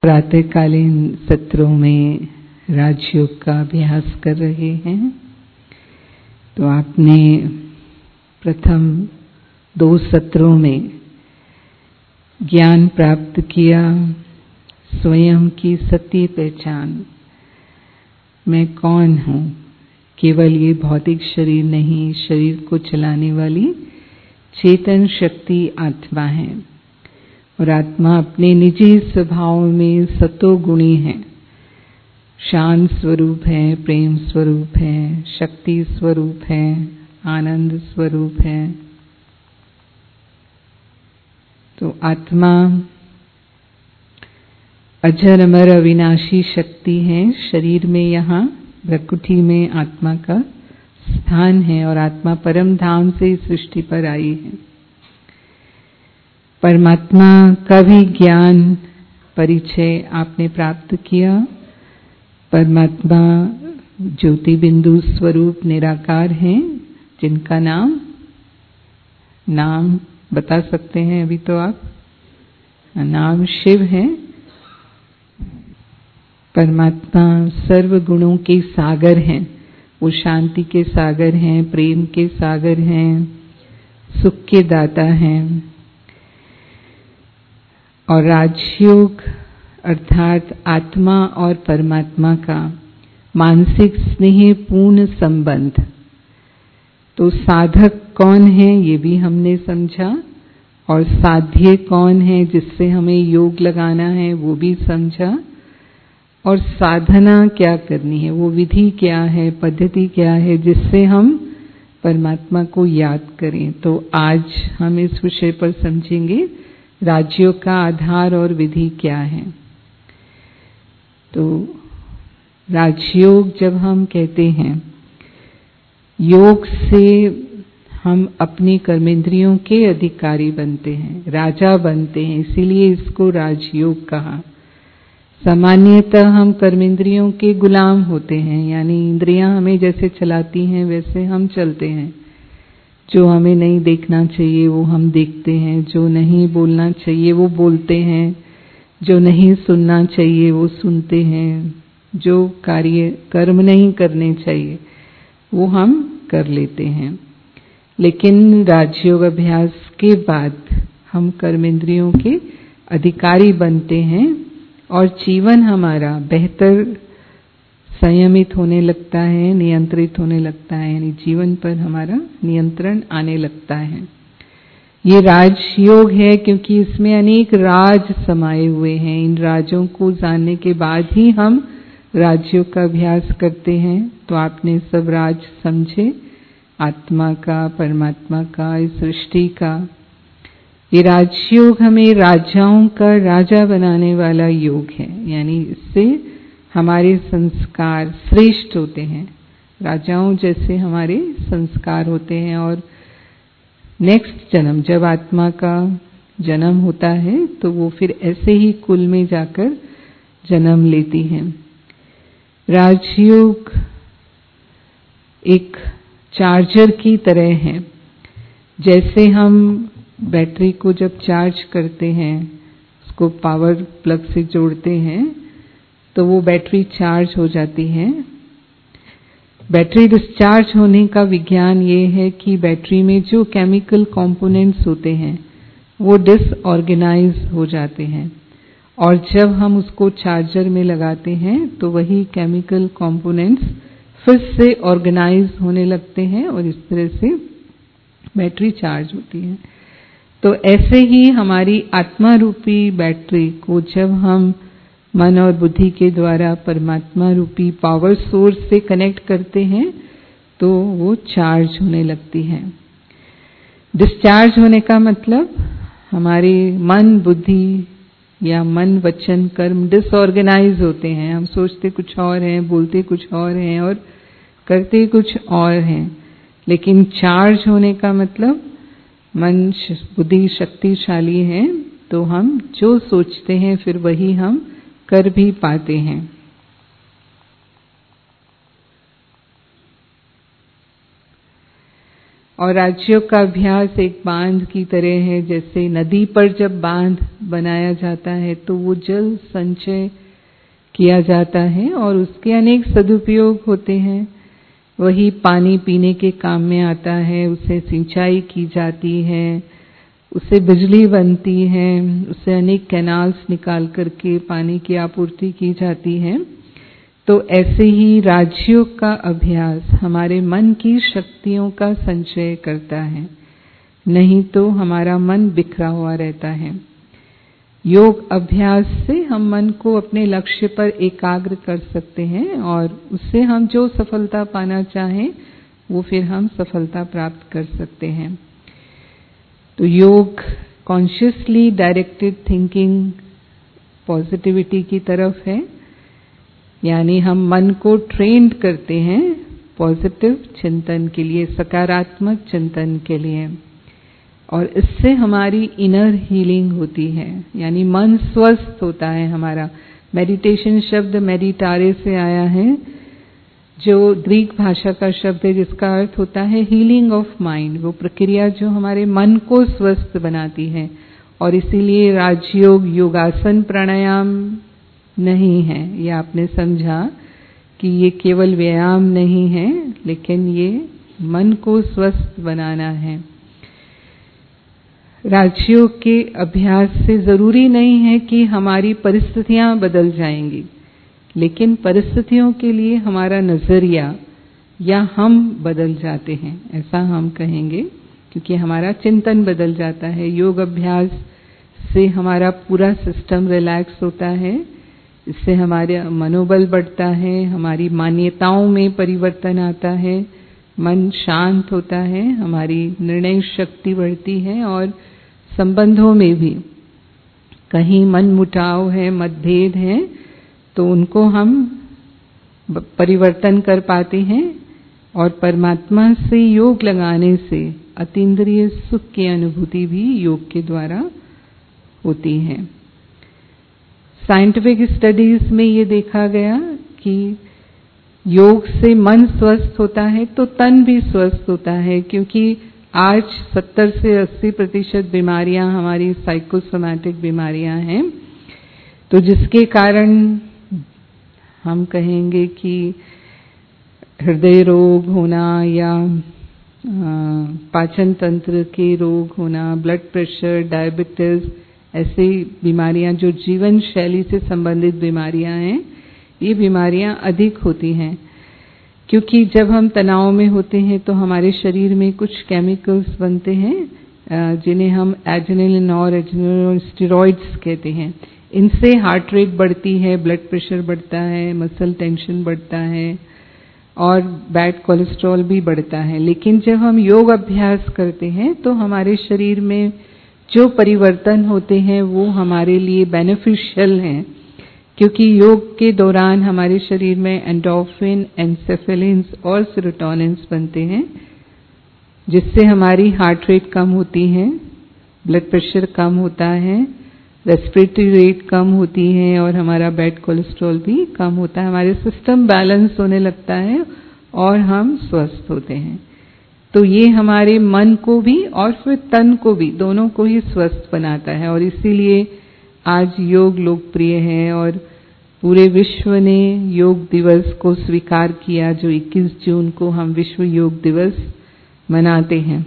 प्रातःकालीन सत्रों में राजयोग का अभ्यास कर रहे हैं। तो आपने प्रथम 2 सत्रों में ज्ञान प्राप्त किया, स्वयं की सत्य पहचान। मैं कौन हूँ? केवल ये भौतिक शरीर नहीं, शरीर को चलाने वाली चेतन शक्ति आत्मा है। और आत्मा अपने निजी स्वभाव में सतोगुणी है, शांत स्वरूप है, प्रेम स्वरूप है, शक्ति स्वरूप है, आनंद स्वरूप है। तो आत्मा अजर अमर अविनाशी शक्ति है। शरीर में यहाँ प्रकृति में आत्मा का स्थान है और आत्मा परम धाम से इस सृष्टि पर आई है। परमात्मा का भी ज्ञान परिचय आपने प्राप्त किया। परमात्मा ज्योति बिंदु स्वरूप निराकार हैं, जिनका नाम बता सकते हैं अभी तो आप? नाम शिव है। परमात्मा सर्व गुणों के सागर हैं। वो शांति के सागर हैं, प्रेम के सागर हैं, सुख के दाता हैं। और राजयोग अर्थात आत्मा और परमात्मा का मानसिक स्नेह पूर्ण संबंध। तो साधक कौन है ये भी हमने समझा, और साध्य कौन है जिससे हमें योग लगाना है वो भी समझा, और साधना क्या करनी है, वो विधि क्या है, पद्धति क्या है जिससे हम परमात्मा को याद करें। तो आज हम इस विषय पर समझेंगे राजयोग का आधार और विधि क्या है। तो राजयोग जब हम कहते हैं, योग से हम अपनी कर्मेंद्रियों के अधिकारी बनते हैं, राजा बनते हैं, इसीलिए इसको राजयोग कहा। सामान्यतः हम कर्मेंद्रियों के गुलाम होते हैं, यानी इंद्रियां हमें जैसे चलाती हैं वैसे हम चलते हैं। जो हमें नहीं देखना चाहिए वो हम देखते हैं, जो नहीं बोलना चाहिए वो बोलते हैं, जो नहीं सुनना चाहिए वो सुनते हैं, जो कर्म नहीं करने चाहिए वो हम कर लेते हैं। लेकिन राजयोग अभ्यास के बाद हम कर्मेंद्रियों के अधिकारी बनते हैं और जीवन हमारा बेहतर संयमित होने लगता है, नियंत्रित होने लगता है, यानी जीवन पर हमारा नियंत्रण आने लगता है। ये राजयोग है क्योंकि इसमें अनेक राज समाये हुए हैं। इन राजों को जानने के बाद ही हम राजयोग का अभ्यास करते हैं। तो आपने सब राज समझे, आत्मा का, परमात्मा का, इस सृष्टि का। ये राजयोग हमें राजाओं का राजा बनाने वाला योग है, यानी इससे हमारे संस्कार श्रेष्ठ होते हैं। राजाओं जैसे हमारे संस्कार होते हैं। और नेक्स्ट जन्म जब आत्मा का जन्म होता है तो वो फिर ऐसे ही कुल में जाकर जन्म लेती है। राजयोग एक चार्जर की तरह है। जैसे हम बैटरी को जब चार्ज करते हैं, उसको पावर प्लग से जोड़ते हैं तो वो बैटरी चार्ज हो जाती है। बैटरी डिस्चार्ज होने का विज्ञान ये है कि बैटरी में जो केमिकल कंपोनेंट्स होते हैं वो डिसऑर्गेनाइज हो जाते हैं, और जब हम उसको चार्जर में लगाते हैं तो वही केमिकल कंपोनेंट्स फिर से ऑर्गेनाइज होने लगते हैं और इस तरह से बैटरी चार्ज होती है। तो ऐसे ही हमारी आत्मा रूपी बैटरी को जब हम मन और बुद्धि के द्वारा परमात्मा रूपी पावर सोर्स से कनेक्ट करते हैं तो वो चार्ज होने लगती है। डिस्चार्ज होने का मतलब हमारे मन बुद्धि या मन वचन कर्म डिसऑर्गेनाइज होते हैं। हम सोचते कुछ और हैं, बोलते कुछ और हैं और करते कुछ और हैं। लेकिन चार्ज होने का मतलब मन बुद्धि शक्तिशाली है, तो हम जो सोचते हैं फिर वही हम कर भी पाते हैं। और राजयोग का अभ्यास एक बांध की तरह है। जैसे नदी पर जब बांध बनाया जाता है तो वो जल संचय किया जाता है और उसके अनेक सदुपयोग होते हैं। वही पानी पीने के काम में आता है, उससे सिंचाई की जाती है, उससे बिजली बनती है, उससे अनेक कैनाल्स निकाल करके पानी की आपूर्ति की जाती है। तो ऐसे ही राजयोग का अभ्यास हमारे मन की शक्तियों का संचय करता है, नहीं तो हमारा मन बिखरा हुआ रहता है। योग अभ्यास से हम मन को अपने लक्ष्य पर एकाग्र कर सकते हैं और उससे हम जो सफलता पाना चाहें वो फिर हम सफलता प्राप्त कर सकते हैं। तो योग कॉन्शियसली डायरेक्टेड थिंकिंग पॉजिटिविटी की तरफ है, यानी हम मन को ट्रेंड करते हैं पॉजिटिव चिंतन के लिए, सकारात्मक चिंतन के लिए, और इससे हमारी इनर हीलिंग होती है, यानी मन स्वस्थ होता है हमारा। मेडिटेशन शब्द मेडिटारे से आया है, जो ग्रीक भाषा का शब्द है जिसका अर्थ होता है हीलिंग ऑफ माइंड, वो प्रक्रिया जो हमारे मन को स्वस्थ बनाती है। और इसीलिए राजयोग योगासन प्राणायाम नहीं है, ये आपने समझा कि ये केवल व्यायाम नहीं है, लेकिन ये मन को स्वस्थ बनाना है। राजयोग के अभ्यास से जरूरी नहीं है कि हमारी परिस्थितियां बदल जाएंगी, लेकिन परिस्थितियों के लिए हमारा नजरिया या हम बदल जाते हैं, ऐसा हम कहेंगे, क्योंकि हमारा चिंतन बदल जाता है। योग अभ्यास से हमारा पूरा सिस्टम रिलैक्स होता है, इससे हमारे मनोबल बढ़ता है, हमारी मान्यताओं में परिवर्तन आता है, मन शांत होता है, हमारी निर्णय शक्ति बढ़ती है और संबंधों में भी कहीं मन मुटाव है, मतभेद है, तो उनको हम परिवर्तन कर पाते हैं और परमात्मा से योग लगाने से अतीन्द्रिय सुख की अनुभूति भी योग के द्वारा होती है। साइंटिफिक स्टडीज में ये देखा गया कि योग से मन स्वस्थ होता है तो तन भी स्वस्थ होता है, क्योंकि आज 70 से 80% बीमारियां हमारी साइकोसोमैटिक बीमारियां हैं, तो जिसके कारण हम कहेंगे कि हृदय रोग होना या पाचन तंत्र के रोग होना, ब्लड प्रेशर, डायबिटीज, ऐसी बीमारियां जो जीवन शैली से संबंधित बीमारियां हैं, ये बीमारियां अधिक होती हैं। क्योंकि जब हम तनाव में होते हैं तो हमारे शरीर में कुछ केमिकल्स बनते हैं जिन्हें हम एड्रेनलिन और स्टेरॉइड्स कहते हैं। इनसे हार्ट रेट बढ़ती है, ब्लड प्रेशर बढ़ता है, मसल टेंशन बढ़ता है और बैड कोलेस्ट्रॉल भी बढ़ता है। लेकिन जब हम योग अभ्यास करते हैं तो हमारे शरीर में जो परिवर्तन होते हैं वो हमारे लिए बेनिफिशियल हैं, क्योंकि योग के दौरान हमारे शरीर में एंडोर्फिन, एन्सेफेलिन्स और सेरोटोनिन्स बनते हैं, जिससे हमारी हार्ट रेट कम होती है, ब्लड प्रेशर कम होता है, रेस्पिरेटरी रेट कम होती है और हमारा बैड कोलेस्ट्रॉल भी कम होता है। हमारे सिस्टम बैलेंस होने लगता है और हम स्वस्थ होते हैं। तो ये हमारे मन को भी और फिर तन को भी, दोनों को ही स्वस्थ बनाता है। और इसीलिए आज योग लोकप्रिय है और पूरे विश्व ने योग दिवस को स्वीकार किया, जो 21 जून को हम विश्व योग दिवस मनाते हैं।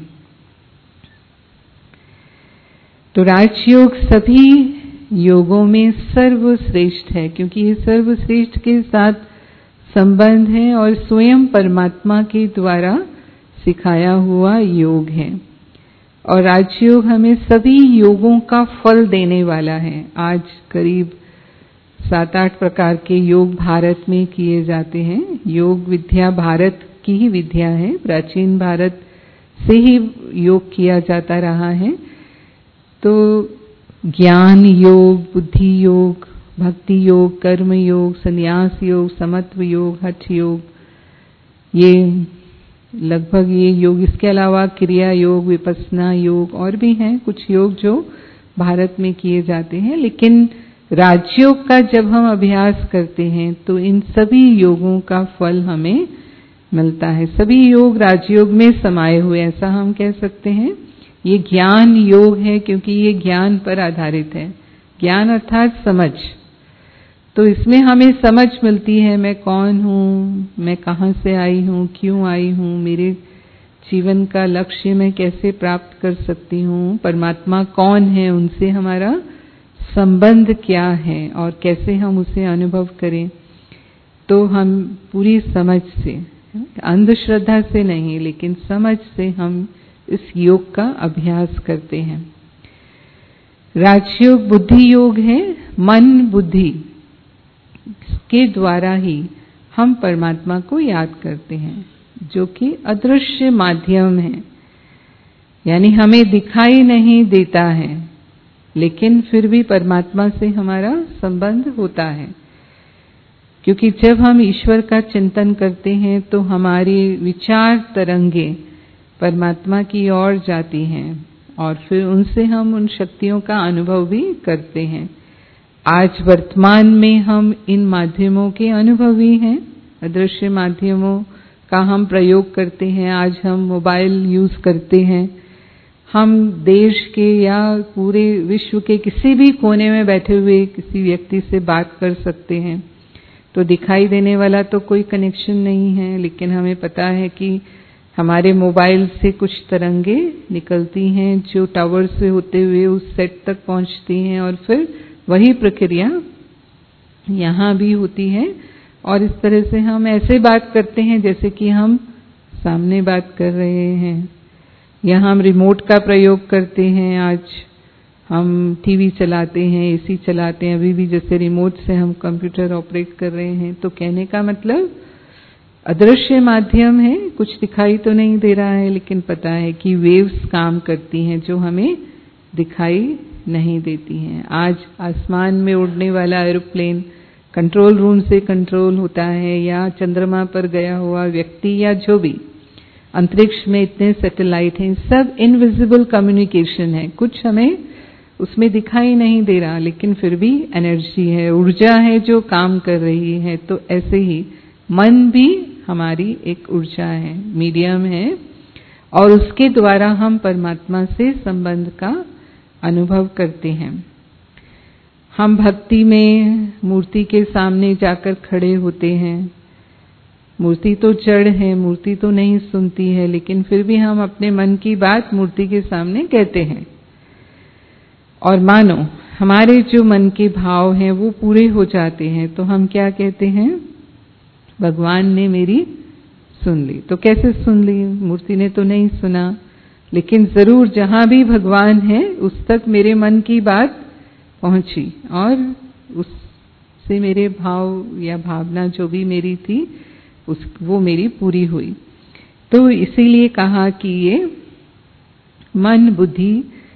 तो राजयोग सभी योगों में सर्वश्रेष्ठ है, क्योंकि ये सर्वश्रेष्ठ के साथ संबंध है और स्वयं परमात्मा के द्वारा सिखाया हुआ योग है। और राजयोग हमें सभी योगों का फल देने वाला है। आज करीब 7-8 प्रकार के योग भारत में किए जाते हैं। योग विद्या भारत की ही विद्या है, प्राचीन भारत से ही योग किया जाता रहा है। तो ज्ञान योग, बुद्धि योग, भक्ति योग, कर्म योग, संन्यास योग, समत्व योग, हठ योग, ये लगभग ये योग, इसके अलावा क्रिया योग, विपස්සना योग और भी हैं कुछ योग जो भारत में किए जाते हैं। लेकिन राजयोग का जब हम अभ्यास करते हैं तो इन सभी योगों का फल हमें मिलता है। सभी योग राजयोग में समाये हुए, ऐसा हम कह सकते हैं। ये ज्ञान योग है क्योंकि ये ज्ञान पर आधारित है। ज्ञान अर्थात समझ। तो इसमें हमें समझ मिलती है, मैं कौन हूँ, मैं कहाँ से आई हूँ, क्यों आई हूँ, मेरे जीवन का लक्ष्य मैं कैसे प्राप्त कर सकती हूँ, परमात्मा कौन है, उनसे हमारा संबंध क्या है और कैसे हम उसे अनुभव करें। तो हम पूरी समझ से, अंधश्रद्धा से नहीं लेकिन समझ से हम इस योग का अभ्यास करते हैं। राजयोग बुद्धि योग है। मन बुद्धि के द्वारा ही हम परमात्मा को याद करते हैं, जो कि अदृश्य माध्यम है, यानी हमें दिखाई नहीं देता है लेकिन फिर भी परमात्मा से हमारा संबंध होता है। क्योंकि जब हम ईश्वर का चिंतन करते हैं तो हमारी विचार तरंगे परमात्मा की ओर जाती हैं और फिर उनसे हम उन शक्तियों का अनुभव भी करते हैं। आज वर्तमान में हम इन माध्यमों के अनुभवी हैं, अदृश्य माध्यमों का हम प्रयोग करते हैं। आज हम मोबाइल यूज करते हैं, हम देश के या पूरे विश्व के किसी भी कोने में बैठे हुए किसी व्यक्ति से बात कर सकते हैं। तो दिखाई देने वाला तो कोई कनेक्शन नहीं है, लेकिन हमें पता है कि हमारे मोबाइल से कुछ तरंगे निकलती हैं जो टावर से होते हुए उस सेट तक पहुंचती हैं और फिर वही प्रक्रिया यहाँ भी होती है। और इस तरह से हम ऐसे बात करते हैं जैसे कि हम सामने बात कर रहे हैं। यहाँ हम रिमोट का प्रयोग करते हैं, आज हम टीवी चलाते हैं, एसी चलाते हैं, अभी भी जैसे रिमोट से हम कंप्यूटर ऑपरेट कर रहे हैं। तो कहने का मतलब अदृश्य माध्यम है, कुछ दिखाई तो नहीं दे रहा है लेकिन पता है कि वेव्स काम करती हैं जो हमें दिखाई नहीं देती हैं। आज आसमान में उड़ने वाला एरोप्लेन कंट्रोल रूम से कंट्रोल होता है, या चंद्रमा पर गया हुआ व्यक्ति, या जो भी अंतरिक्ष में इतने सैटेलाइट हैं, सब इनविजिबल कम्युनिकेशन है। कुछ हमें उसमें दिखाई नहीं दे रहा लेकिन फिर भी एनर्जी है, ऊर्जा है जो काम कर रही है। तो ऐसे ही मन भी हमारी एक ऊर्जा है, मीडियम है, और उसके द्वारा हम परमात्मा से संबंध का अनुभव करते हैं। हम भक्ति में मूर्ति के सामने जाकर खड़े होते हैं। मूर्ति तो जड़ है, मूर्ति तो नहीं सुनती है, लेकिन फिर भी हम अपने मन की बात मूर्ति के सामने कहते हैं। और मानो हमारे जो मन के भाव हैं वो पूरे हो जाते हैं तो हम क्या कहते हैं, भगवान ने मेरी सुन ली। तो कैसे सुन ली? मूर्ति ने तो नहीं सुना, लेकिन जरूर जहां भी भगवान है उस तक मेरे मन की बात पहुंची और उससे मेरे भाव या भावना जो भी मेरी थी वो मेरी पूरी हुई। तो इसीलिए कहा कि ये मन बुद्धि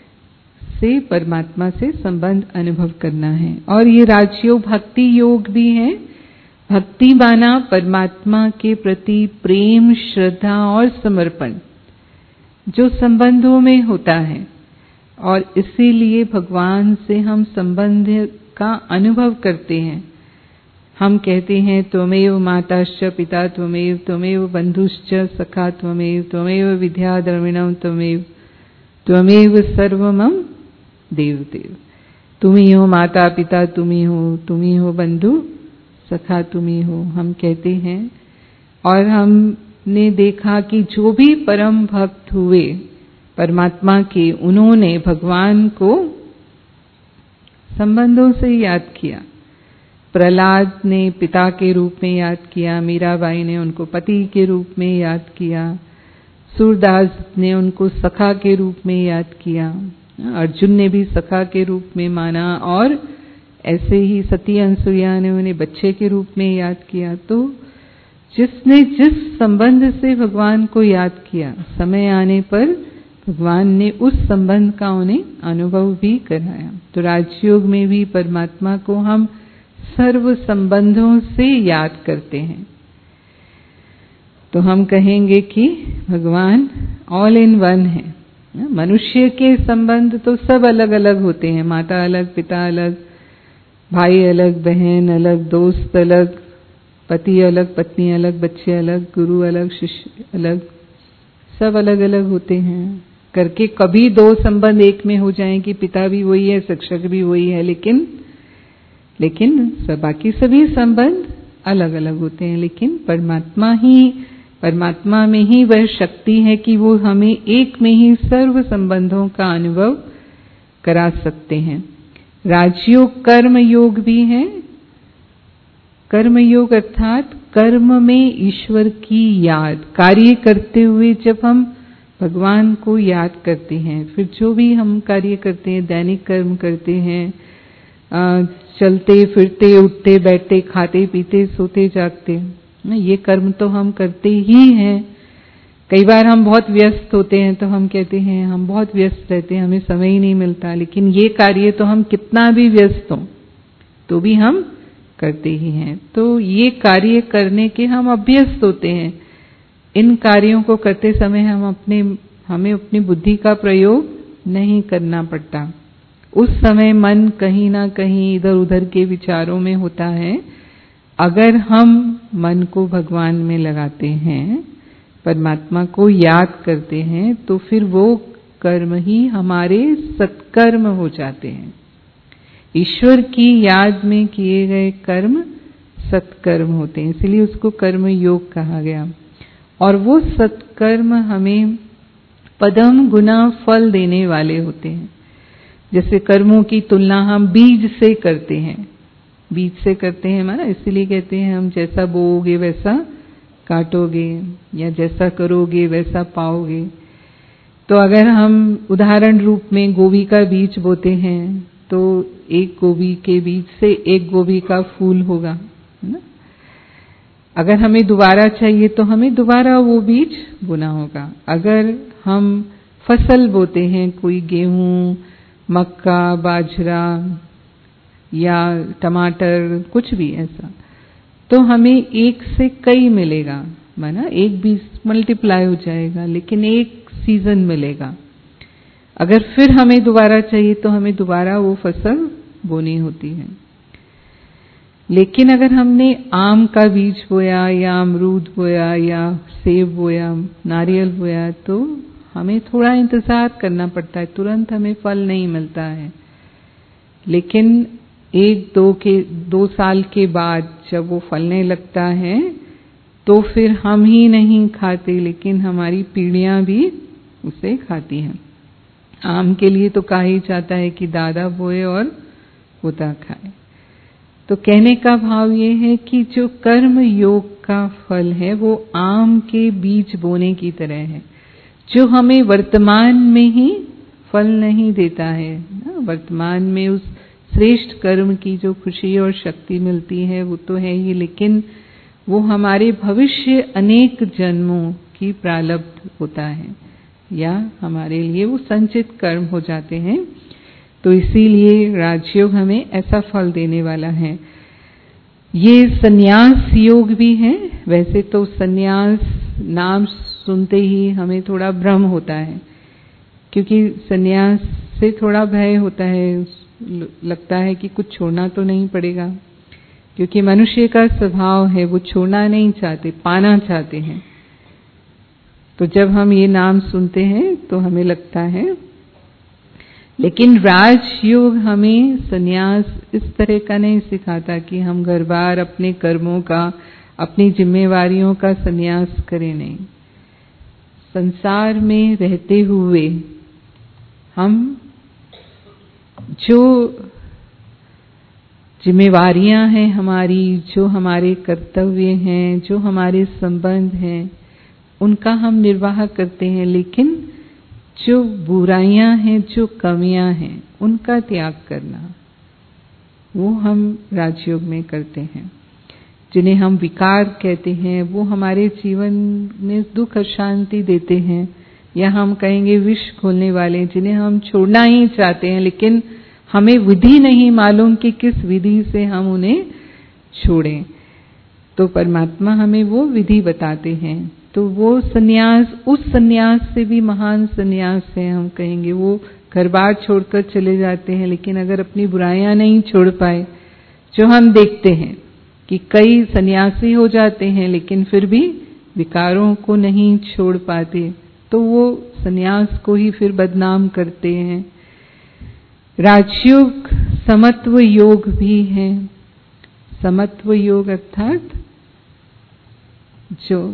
से परमात्मा से संबंध अनुभव करना है। और ये राजयोग भक्ति योग भी है। भक्ति माना परमात्मा के प्रति प्रेम, श्रद्धा और समर्पण जो संबंधों में होता है, और इसीलिए भगवान से हम संबंध का अनुभव करते हैं। हम कहते हैं त्वमेव माताश्च पिता त्वमेव, त्वमेव बंधुश्च सखा त्वमेव, त्वमेव विद्या द्रविणम त्वमेव, त्वमेव सर्वमम देव देव। तुम ही हो माता पिता, तुम ही हो बंधु सखा, तुम ही हो, हम कहते हैं। और हमने देखा कि जो भी परम भक्त हुए परमात्मा के, उन्होंने भगवान को संबंधों से याद किया। प्रहलाद ने पिता के रूप में याद किया, मीराबाई ने उनको पति के रूप में याद किया, सूरदास ने उनको सखा के रूप में याद किया, अर्जुन ने भी सखा के रूप में माना, और ऐसे ही सती अनसुईया ने उन्हें बच्चे के रूप में याद किया। तो जिसने जिस संबंध से भगवान को याद किया, समय आने पर भगवान ने उस संबंध का उन्हें अनुभव भी कराया। तो राजयोग में भी परमात्मा को हम सर्व संबंधों से याद करते हैं। तो हम कहेंगे कि भगवान ऑल इन वन है। मनुष्य के संबंध तो सब अलग अलग होते हैं, माता अलग, पिता अलग, भाई अलग, बहन अलग, दोस्त अलग, पति अलग, पत्नी अलग, बच्चे अलग, गुरु अलग, शिष्य अलग, सब अलग अलग होते हैं करके कभी दो संबंध एक में हो जाएं कि पिता भी वही है, शिक्षक भी वही है, लेकिन बाकी सभी संबंध अलग अलग होते हैं। लेकिन परमात्मा में ही वह शक्ति है कि वो हमें एक में ही सर्व संबंधों का अनुभव करा सकते हैं। राजयोग कर्म योग भी है। कर्म योग अर्थात कर्म में ईश्वर की याद, कार्य करते हुए जब हम भगवान को याद करते हैं, फिर जो भी हम कार्य करते हैं, दैनिक कर्म करते हैं, चलते फिरते, उठते बैठते, खाते पीते, सोते जागते, ये कर्म तो हम करते ही हैं। कई बार हम बहुत व्यस्त होते हैं तो हम कहते हैं हम बहुत व्यस्त रहते हैं, हमें समय ही नहीं मिलता, लेकिन ये कार्य तो हम कितना भी व्यस्त हों तो भी हम करते ही हैं। तो ये कार्य करने के हम अभ्यस्त होते हैं। इन कार्यों को करते समय हमें अपनी बुद्धि का प्रयोग नहीं करना पड़ता। उस समय मन कहीं ना कहीं इधर उधर के विचारों में होता है। अगर हम मन को भगवान में लगाते हैं, परमात्मा को याद करते हैं, तो फिर वो कर्म ही हमारे सत्कर्म हो जाते हैं। ईश्वर की याद में किए गए कर्म सत्कर्म होते हैं, इसलिए उसको कर्म योग कहा गया। और वो सत्कर्म हमें पदम गुना फल देने वाले होते हैं। जैसे कर्मों की तुलना हम बीज से करते हैं, माना इसलिए कहते हैं हम जैसा बोओगे वैसा काटोगे, या जैसा करोगे वैसा पाओगे। तो अगर हम उदाहरण रूप में गोभी का बीज बोते हैं तो एक गोभी के बीज से एक गोभी का फूल होगा, है ना। अगर हमें दोबारा चाहिए तो हमें दोबारा वो बीज बोना होगा। अगर हम फसल बोते हैं, कोई गेहूं, मक्का, बाजरा या टमाटर, कुछ भी ऐसा, तो हमें एक से कई मिलेगा, माना एक बीज मल्टीप्लाई हो जाएगा, लेकिन एक सीजन मिलेगा। अगर फिर हमें दोबारा चाहिए तो हमें दोबारा वो फसल बोनी होती है। लेकिन अगर हमने आम का बीज बोया या अमरूद बोया या सेब बोया, नारियल बोया, तो हमें थोड़ा इंतजार करना पड़ता है, तुरंत हमें फल नहीं मिलता है। लेकिन 1-2 साल के बाद जब वो फलने लगता है तो फिर हम ही नहीं खाते, लेकिन हमारी पीढ़ियां भी उसे खाती हैं। आम के लिए तो कहा ही जाता है कि दादा बोए और पोता खाए। तो कहने का भाव ये है कि जो कर्म योग का फल है वो आम के बीज बोने की तरह है, जो हमें वर्तमान में ही फल नहीं देता है ना। वर्तमान में उस श्रेष्ठ कर्म की जो खुशी और शक्ति मिलती है वो तो है ही, लेकिन वो हमारे भविष्य अनेक जन्मों की प्रारब्ध होता है, या हमारे लिए वो संचित कर्म हो जाते हैं। तो इसीलिए राजयोग हमें ऐसा फल देने वाला है। ये संन्यास योग भी है। वैसे तो संन्यास नाम सुनते ही हमें थोड़ा भ्रम होता है, क्योंकि संन्यास से थोड़ा भय होता है, लगता है कि कुछ छोड़ना तो नहीं पड़ेगा, क्योंकि मनुष्य का स्वभाव है वो छोड़ना नहीं चाहते, पाना चाहते हैं। तो जब हम ये नाम सुनते हैं तो हमें लगता है, लेकिन राजयोग हमें संन्यास इस तरह का नहीं सिखाता कि हम घर बार अपने कर्मों का, अपनी जिम्मेवारियों का संन्यास करें। नहीं, संसार में रहते हुए हम जो जिम्मेवारियां हैं हमारी, जो हमारे कर्तव्य हैं, जो हमारे संबंध हैं, उनका हम निर्वाह करते हैं, लेकिन जो बुराइयां हैं, जो कमियां हैं, उनका त्याग करना वो हम राजयोग में करते हैं। जिन्हें हम विकार कहते हैं, वो हमारे जीवन में दुख अशांति देते हैं, या हम कहेंगे विष घोलने वाले, जिन्हें हम छोड़ना ही चाहते हैं, लेकिन हमें विधि नहीं मालूम कि किस विधि से हम उन्हें छोड़ें। तो परमात्मा हमें वो विधि बताते हैं। तो वो संन्यास, उस संन्यास से भी महान संन्यास है, हम कहेंगे। वो घर बार छोड़कर चले जाते हैं, लेकिन अगर अपनी बुराइयां नहीं छोड़ पाए, जो हम देखते हैं कि कई सन्यासी हो जाते हैं लेकिन फिर भी विकारों को नहीं छोड़ पाते, तो वो सन्यास को ही फिर बदनाम करते हैं। राजयोग समत्व योग भी है। समत्व योग अर्थात जो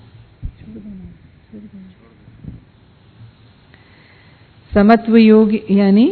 समत्व योग यानी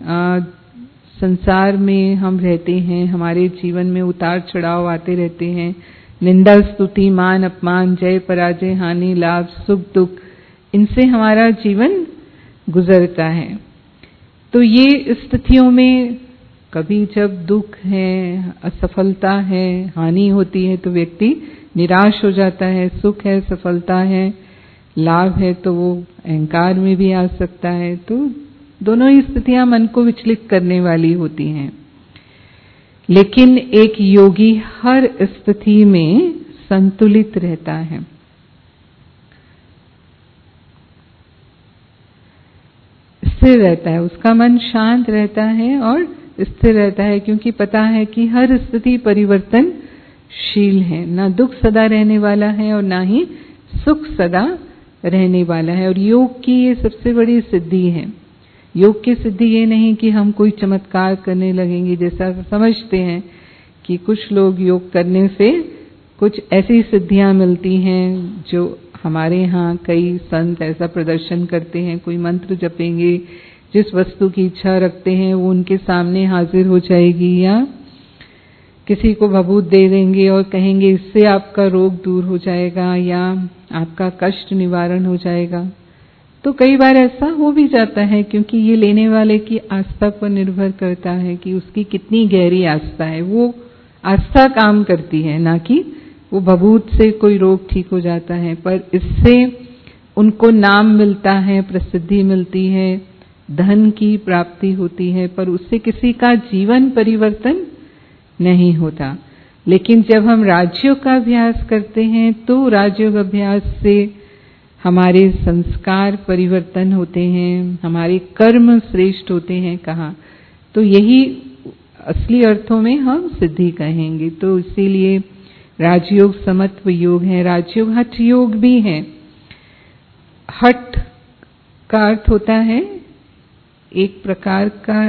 संसार में हम रहते हैं, हमारे जीवन में उतार चढ़ाव आते रहते हैं, निंदा स्तुति मान अपमान जय पराजय हानि लाभ सुख दुख, इनसे हमारा जीवन गुजरता है। तो ये स्थितियों में कभी जब दुख है, असफलता है, हानि होती है तो व्यक्ति निराश हो जाता है, सुख है, सफलता है, लाभ है तो वो अहंकार में भी आ सकता है। तो दोनों ही स्थितियां मन को विचलित करने वाली होती हैं। लेकिन एक योगी हर स्थिति में संतुलित रहता है। स्थिर रहता है, उसका मन शांत रहता है और स्थिर रहता है, क्योंकि पता है कि हर स्थिति परिवर्तनशील है। ना दुख सदा रहने वाला है और ना ही सुख सदा रहने वाला है। और योग की ये सबसे बड़ी सिद्धि है। योग की सिद्धि ये नहीं कि हम कोई चमत्कार करने लगेंगे, जैसा समझते हैं कि कुछ लोग योग करने से कुछ ऐसी सिद्धियां मिलती हैं जो हमारे यहाँ कई संत ऐसा प्रदर्शन करते हैं। कोई मंत्र जपेंगे, जिस वस्तु की इच्छा रखते हैं वो उनके सामने हाजिर हो जाएगी, या किसी को भभूत दे देंगे और कहेंगे इससे आपका रोग दूर हो जाएगा या आपका कष्ट निवारण हो जाएगा। तो कई बार ऐसा हो भी जाता है, क्योंकि ये लेने वाले की आस्था पर निर्भर करता है कि उसकी कितनी गहरी आस्था है। वो आस्था काम करती है, ना कि वो भभूत से कोई रोग ठीक हो जाता है। पर इससे उनको नाम मिलता है, प्रसिद्धि मिलती है, धन की प्राप्ति होती है, पर उससे किसी का जीवन परिवर्तन नहीं होता। लेकिन जब हम राजयोग का अभ्यास करते हैं तो राजयोग अभ्यास से हमारे संस्कार परिवर्तन होते हैं, हमारे कर्म श्रेष्ठ होते हैं। कहा तो यही असली अर्थों में हम सिद्धि कहेंगे। तो इसीलिए राजयोग समत्व योग है। राजयोग हठ योग भी है। हठ का अर्थ होता है एक प्रकार का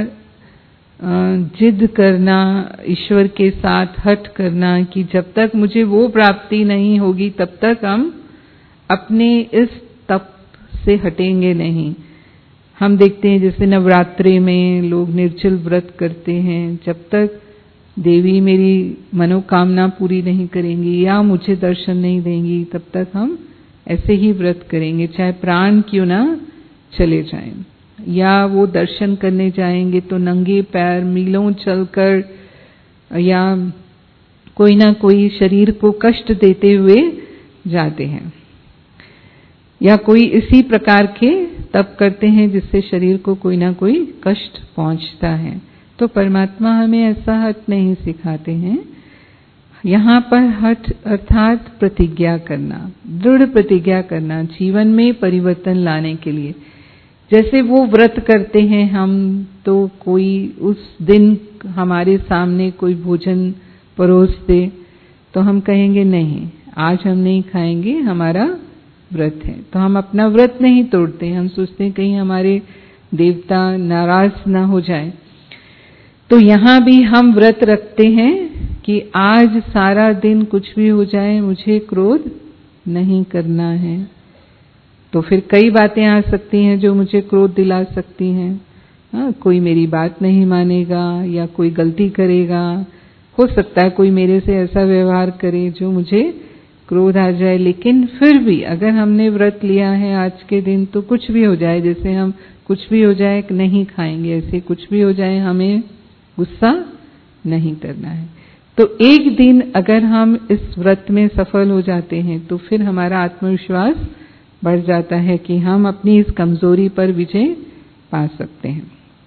जिद करना, ईश्वर के साथ हठ करना कि जब तक मुझे वो प्राप्ति नहीं होगी तब तक हम अपने इस तप से हटेंगे नहीं। हम देखते हैं जैसे नवरात्रि में लोग निर्जल व्रत करते हैं, जब तक देवी मेरी मनोकामना पूरी नहीं करेंगी या मुझे दर्शन नहीं देंगी तब तक हम ऐसे ही व्रत करेंगे, चाहे प्राण क्यों ना चले जाएं। या वो दर्शन करने जाएंगे तो नंगे पैर मीलों चलकर या कोई ना कोई शरीर को कष्ट देते हुए जाते हैं, या कोई इसी प्रकार के तप करते हैं जिससे शरीर को कोई ना कोई कष्ट पहुंचता है। तो परमात्मा हमें ऐसा हठ नहीं सिखाते हैं। यहाँ पर हठ अर्थात प्रतिज्ञा करना, दृढ़ प्रतिज्ञा करना जीवन में परिवर्तन लाने के लिए। जैसे वो व्रत करते हैं हम, तो कोई उस दिन हमारे सामने कोई भोजन परोस दे तो हम कहेंगे नहीं, आज हम नहीं खाएंगे, हमारा व्रत है। तो हम अपना व्रत नहीं तोड़ते, हम सोचते हैं कहीं हमारे देवता नाराज ना हो जाए। तो यहाँ भी हम व्रत रखते हैं कि आज सारा दिन कुछ भी हो जाए मुझे क्रोध नहीं करना है। तो फिर कई बातें आ सकती हैं जो मुझे क्रोध दिला सकती हैं। कोई मेरी बात नहीं मानेगा या कोई गलती करेगा, हो सकता है कोई मेरे से ऐसा व्यवहार करे जो मुझे क्रोध आ जाए। लेकिन फिर भी अगर हमने व्रत लिया है आज के दिन, तो कुछ भी हो जाए, जैसे हम कुछ भी हो जाए नहीं खाएंगे, ऐसे कुछ भी हो जाए हमें गुस्सा नहीं करना है। तो एक दिन अगर हम इस व्रत में सफल हो जाते हैं तो फिर हमारा आत्मविश्वास बढ़ जाता है कि हम अपनी इस कमजोरी पर विजय पा सकते हैं।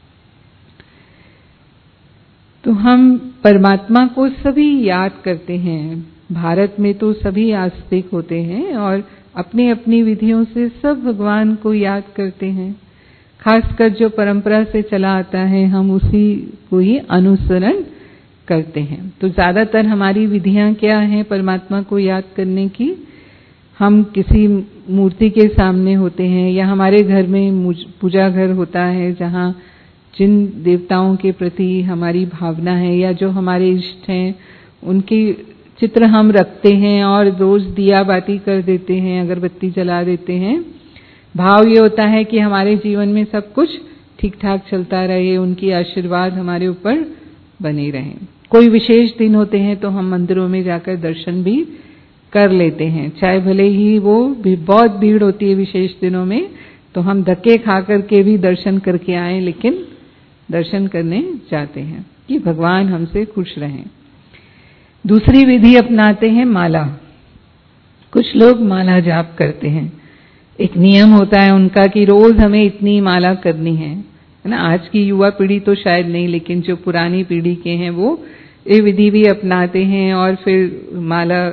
तो हम परमात्मा को सभी याद करते हैं। भारत में तो सभी आस्तिक होते हैं और अपनी अपनी विधियों से सब भगवान को याद करते हैं। खासकर जो परंपरा से चला आता है हम उसी को ही अनुसरण करते हैं। तो ज्यादातर हमारी विधियां क्या हैं परमात्मा को याद करने की? हम किसी मूर्ति के सामने होते हैं या हमारे घर में पूजा घर होता है जहाँ जिन देवताओं के प्रति हमारी भावना है या जो हमारे इष्ट हैं उनकी चित्र हम रखते हैं और रोज दिया बाती कर देते हैं, अगरबत्ती जला देते हैं। भाव ये होता है कि हमारे जीवन में सब कुछ ठीक ठाक चलता रहे, उनकी आशीर्वाद हमारे ऊपर बने रहे। कोई विशेष दिन होते हैं तो हम मंदिरों में जाकर दर्शन भी कर लेते हैं, चाहे भले ही वो भी बहुत भीड़ होती है विशेष दिनों में, तो हम धक्के खा करके भी दर्शन करके आए, लेकिन दर्शन करने जाते हैं कि भगवान हमसे खुश रहें। दूसरी विधि अपनाते हैं माला। कुछ लोग माला जाप करते हैं, एक नियम होता है उनका कि रोज हमें इतनी माला करनी है ना। आज की युवा पीढ़ी तो शायद नहीं, लेकिन जो पुरानी पीढ़ी के हैं वो ये विधि भी अपनाते हैं और फिर माला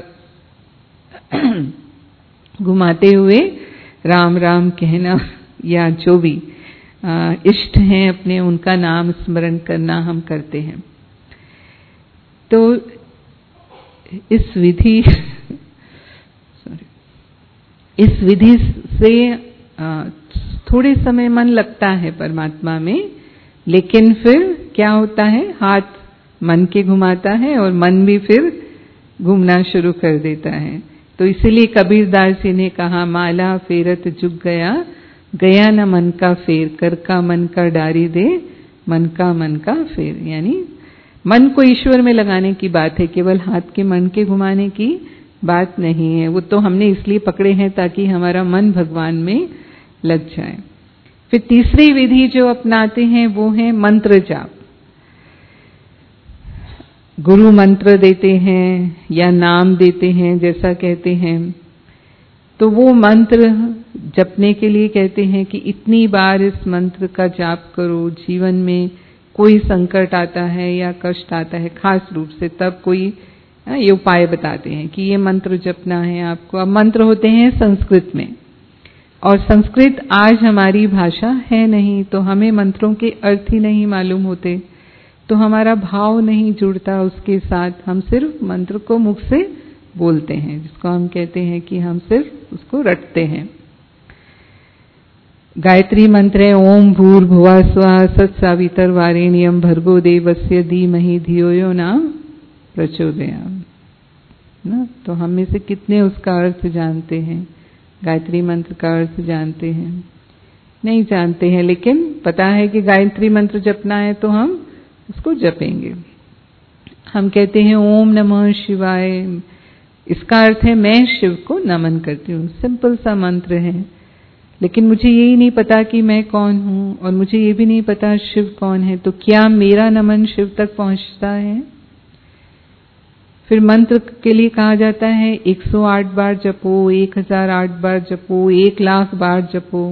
घुमाते हुए राम राम कहना या जो भी इष्ट हैं अपने उनका नाम स्मरण करना हम करते हैं। तो इस विधि से थोड़े समय मन लगता है परमात्मा में, लेकिन फिर क्या होता है, हाथ मन के घुमाता है और मन भी फिर घूमना शुरू कर देता है। तो इसीलिए कबीरदास जी ने कहा, माला फेरत जुग गया, गया न मन का फेर, कर का मन का डारी दे, मन का फेर। यानी मन को ईश्वर में लगाने की बात है, केवल हाथ के मन के घुमाने की बात नहीं है। वो तो हमने इसलिए पकड़े हैं ताकि हमारा मन भगवान में लग जाए। फिर तीसरी विधि जो अपनाते हैं वो है मंत्र जाप। गुरु मंत्र देते हैं या नाम देते हैं जैसा कहते हैं, तो वो मंत्र जपने के लिए कहते हैं कि इतनी बार इस मंत्र का जाप करो। जीवन में कोई संकट आता है या कष्ट आता है खास रूप से, तब कोई ये उपाय बताते हैं कि ये मंत्र जपना है आपको। अब मंत्र होते हैं संस्कृत में, और संस्कृत आज हमारी भाषा है नहीं, तो हमें मंत्रों के अर्थ ही नहीं मालूम होते, तो हमारा भाव नहीं जुड़ता उसके साथ। हम सिर्फ मंत्र को मुख से बोलते हैं, जिसको हम कहते हैं कि हम सिर्फ उसको रटते हैं। गायत्री मंत्र है ओम भूर्भुवः स्वः तत्सवितुर्वरेण्यं भर्गो देवस्य धीमहि धियो यो न प्रचोदयात् ना। तो हम में से कितने उसका अर्थ जानते हैं? गायत्री मंत्र का अर्थ जानते हैं? नहीं जानते हैं, लेकिन पता है कि गायत्री मंत्र जपना है तो हम उसको जपेंगे। हम कहते हैं ओम नमः शिवाय, इसका अर्थ है मैं शिव को नमन करती हूँ। सिंपल सा मंत्र है, लेकिन मुझे यही नहीं पता कि मैं कौन हूँ और मुझे ये भी नहीं पता शिव कौन है, तो क्या मेरा नमन शिव तक पहुँचता है? फिर मंत्र के लिए कहा जाता है 108 बार जपो, 1008 बार जपो, 1,00,000 बार जपो।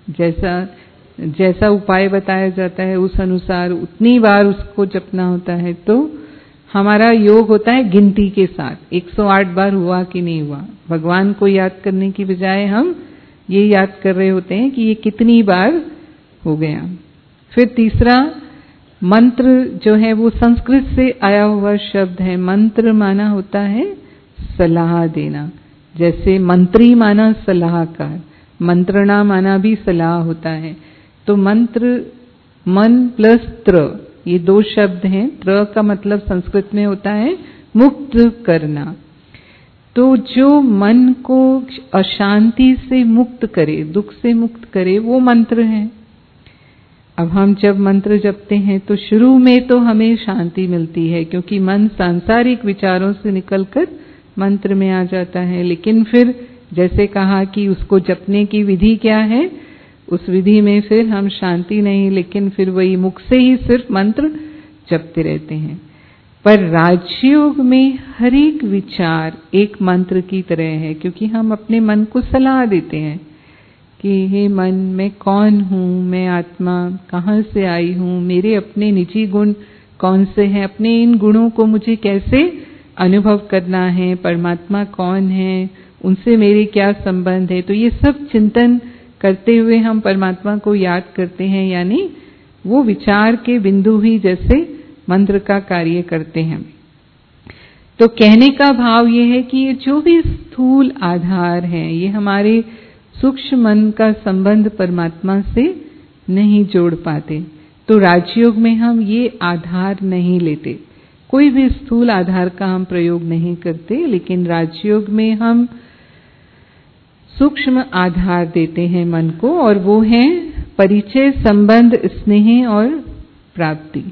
जैसा उपाय बताया जाता है उस अनुसार उतनी बार उसको जपना होता है। तो हमारा योग होता है गिनती के साथ, 108 बार हुआ कि नहीं हुआ। भगवान को याद करने की बजाय हम ये याद कर रहे होते हैं कि ये कितनी बार हो गया। फिर तीसरा मंत्र जो है वो संस्कृत से आया हुआ शब्द है। मंत्र माना होता है सलाह देना, जैसे मंत्री माना सलाहकार, मंत्रणा माना भी सलाह होता है। तो मंत्र मन प्लस त्र, ये दो शब्द हैं। त्र का मतलब संस्कृत में होता है मुक्त करना। तो जो मन को अशांति से मुक्त करे, दुख से मुक्त करे, वो मंत्र है। अब हम जब मंत्र जपते हैं तो शुरू में तो हमें शांति मिलती है, क्योंकि मन सांसारिक विचारों से निकलकर मंत्र में आ जाता है। लेकिन फिर जैसे कहा कि उसको जपने की विधि क्या है, उस विधि में फिर हम शांति नहीं, लेकिन फिर वही मुख से ही सिर्फ मंत्र जपते रहते हैं। पर राजयोग में हर एक विचार एक मंत्र की तरह है, क्योंकि हम अपने मन को सलाह देते हैं कि हे मन, मैं कौन हूँ, मैं आत्मा कहाँ से आई हूँ, मेरे अपने निजी गुण कौन से हैं, अपने इन गुणों को मुझे कैसे अनुभव करना है, परमात्मा कौन है, उनसे मेरे क्या संबंध है। तो ये सब चिंतन करते हुए हम परमात्मा को याद करते हैं, यानी वो विचार के बिंदु ही जैसे मंत्र का कार्य करते हैं। तो कहने का भाव ये है कि ये जो भी स्थूल आधार है, ये हमारे सूक्ष्म मन का संबंध परमात्मा से नहीं जोड़ पाते। तो राजयोग में हम ये आधार नहीं लेते, कोई भी स्थूल आधार का हम प्रयोग नहीं करते, लेकिन राजयोग में हम सूक्ष्म आधार देते हैं मन को, और वो है परिचय, संबंध, स्नेह और प्राप्ति।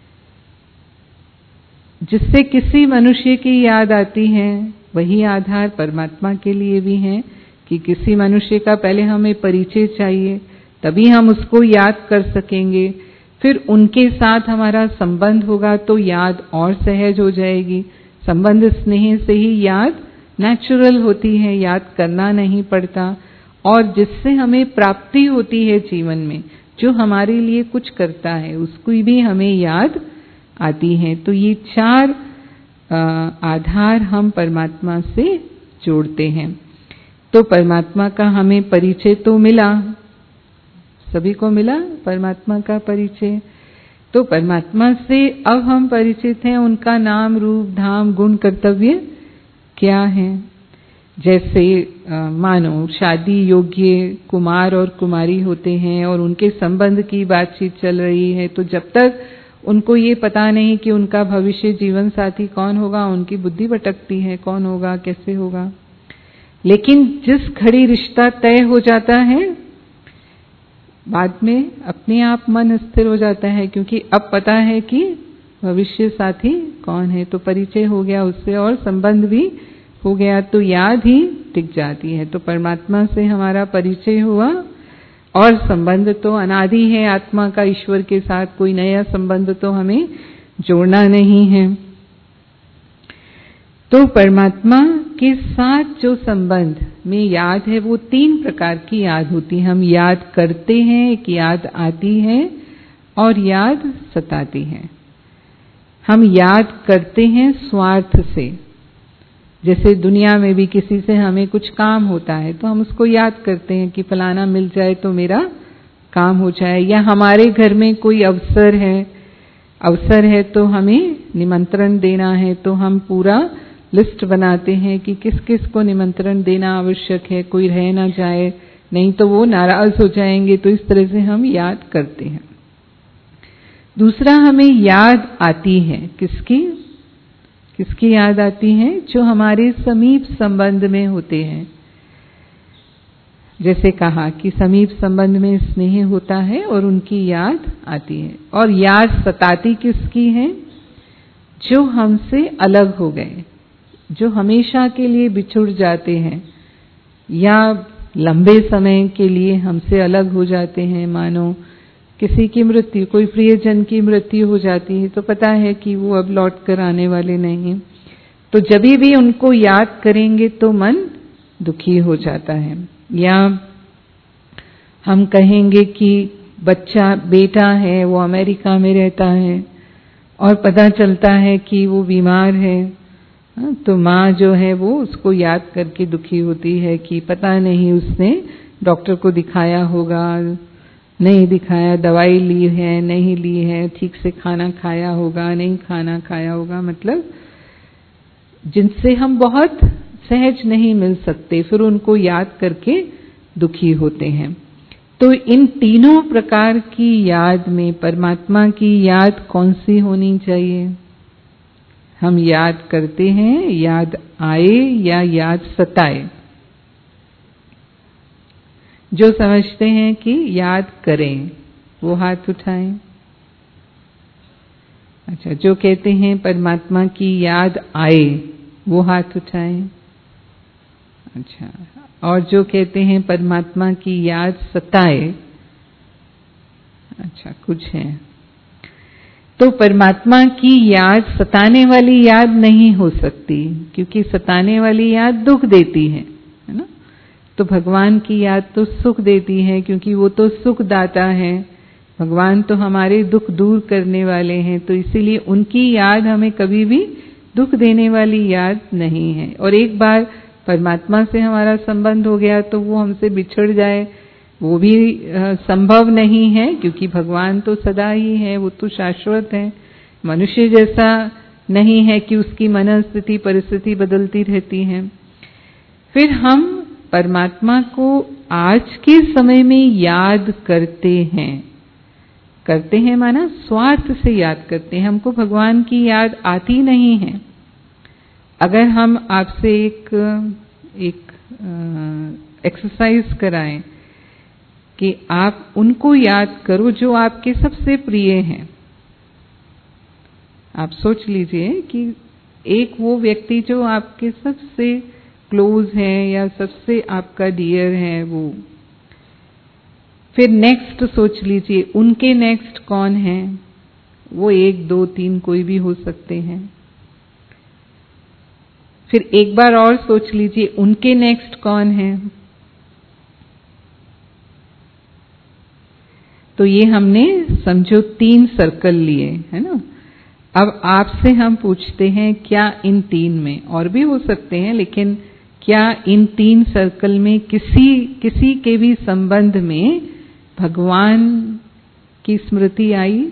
जिससे किसी मनुष्य की याद आती है, वही आधार परमात्मा के लिए भी है कि किसी मनुष्य का पहले हमें परिचय चाहिए, तभी हम उसको याद कर सकेंगे। फिर उनके साथ हमारा संबंध होगा तो याद और सहज हो जाएगी। संबंध स्नेह से ही याद नेचुरल होती है, याद करना नहीं पड़ता। और जिससे हमें प्राप्ति होती है जीवन में, जो हमारे लिए कुछ करता है उसको भी हमें याद आती है। तो ये 4 आधार हम परमात्मा से जोड़ते हैं। तो परमात्मा का हमें परिचय तो मिला, सभी को मिला परमात्मा का परिचय। तो परमात्मा से अब हम परिचित हैं, उनका नाम, रूप, धाम, गुण, कर्तव्य क्या है। जैसे मानो शादी योग्य कुमार और कुमारी होते हैं और उनके संबंध की बातचीत चल रही है, तो जब तक उनको ये पता नहीं कि उनका भविष्य जीवन साथी कौन होगा, उनकी बुद्धि भटकती है, कौन होगा, कैसे होगा। लेकिन जिस घड़ी रिश्ता तय हो जाता है, बाद में अपने आप मन स्थिर हो जाता है, क्योंकि अब पता है कि भविष्य साथी कौन है। तो परिचय हो गया उससे और संबंध भी हो गया, तो याद ही टिक जाती है। तो परमात्मा से हमारा परिचय हुआ और संबंध तो अनादि है आत्मा का ईश्वर के साथ, कोई नया संबंध तो हमें जोड़ना नहीं है। तो परमात्मा के साथ जो संबंध में याद है, वो 3 प्रकार की याद होती है। हम याद करते हैं, एक याद आती है और याद सताती है। हम याद करते हैं स्वार्थ से, जैसे दुनिया में भी किसी से हमें कुछ काम होता है तो हम उसको याद करते हैं कि फलाना मिल जाए तो मेरा काम हो जाए। या हमारे घर में कोई अवसर है तो हमें निमंत्रण देना है, तो हम पूरा लिस्ट बनाते हैं कि किस किस को निमंत्रण देना आवश्यक है, कोई रह ना जाए, नहीं तो वो नाराज हो जाएंगे। तो इस तरह से हम याद करते हैं। दूसरा, हमें याद आती है, किसकी याद आती है? जो हमारे समीप संबंध में होते हैं। जैसे कहा कि समीप संबंध में स्नेह होता है और उनकी याद आती है। और याद सताती किसकी है? जो हमसे अलग हो गए, जो हमेशा के लिए बिछुड़ जाते हैं या लंबे समय के लिए हमसे अलग हो जाते हैं। मानो किसी की मृत्यु, कोई प्रियजन की मृत्यु हो जाती है तो पता है कि वो अब लौट कर आने वाले नहीं, तो जब भी उनको याद करेंगे तो मन दुखी हो जाता है। या हम कहेंगे कि बेटा है, वो अमेरिका में रहता है और पता चलता है कि वो बीमार है, तो माँ जो है वो उसको याद करके दुखी होती है कि पता नहीं उसने डॉक्टर को दिखाया होगा, नहीं दिखाया, दवाई ली है, नहीं ली है, ठीक से खाना खाया होगा, नहीं खाना खाया होगा। मतलब जिनसे हम बहुत सहज नहीं मिल सकते, फिर उनको याद करके दुखी होते हैं। तो इन तीनों प्रकार की याद में परमात्मा की याद कौन सी होनी चाहिए? हम याद करते हैं, याद आए या याद सताए? जो समझते हैं कि याद करें वो हाथ उठाएं। अच्छा, जो कहते हैं परमात्मा की याद आए वो हाथ उठाएं। अच्छा, और जो कहते हैं परमात्मा की याद सताए? अच्छा, कुछ है। तो परमात्मा की याद सताने वाली याद नहीं हो सकती, क्योंकि सताने वाली याद दुख देती है ना। तो भगवान की याद तो सुख देती है, क्योंकि वो तो सुख दाता है। भगवान तो हमारे दुख दूर करने वाले हैं, तो इसीलिए उनकी याद हमें कभी भी दुख देने वाली याद नहीं है। और एक बार परमात्मा से हमारा संबंध हो गया तो वो हमसे बिछड़ जाए, वो भी संभव नहीं है, क्योंकि भगवान तो सदा ही है, वो तो शाश्वत है। मनुष्य जैसा नहीं है कि उसकी मनस्थिति परिस्थिति बदलती रहती है। फिर हम परमात्मा को आज के समय में याद करते हैं माना स्वार्थ से याद करते हैं। हमको भगवान की याद आती नहीं है। अगर हम आपसे एक एक्सरसाइज कराएं कि आप उनको याद करो जो आपके सबसे प्रिय हैं। आप सोच लीजिए कि एक वो व्यक्ति जो आपके सबसे क्लोज है या सबसे आपका डियर है वो। फिर नेक्स्ट सोच लीजिए उनके नेक्स्ट कौन है। वो 1 2 3 कोई भी हो सकते हैं। फिर एक बार और सोच लीजिए उनके नेक्स्ट कौन है। तो ये हमने समझो 3 सर्कल लिए है ना। अब आपसे हम पूछते हैं क्या इन 3 में और भी हो सकते हैं, लेकिन क्या इन 3 सर्कल में किसी के भी संबंध में भगवान की स्मृति आई?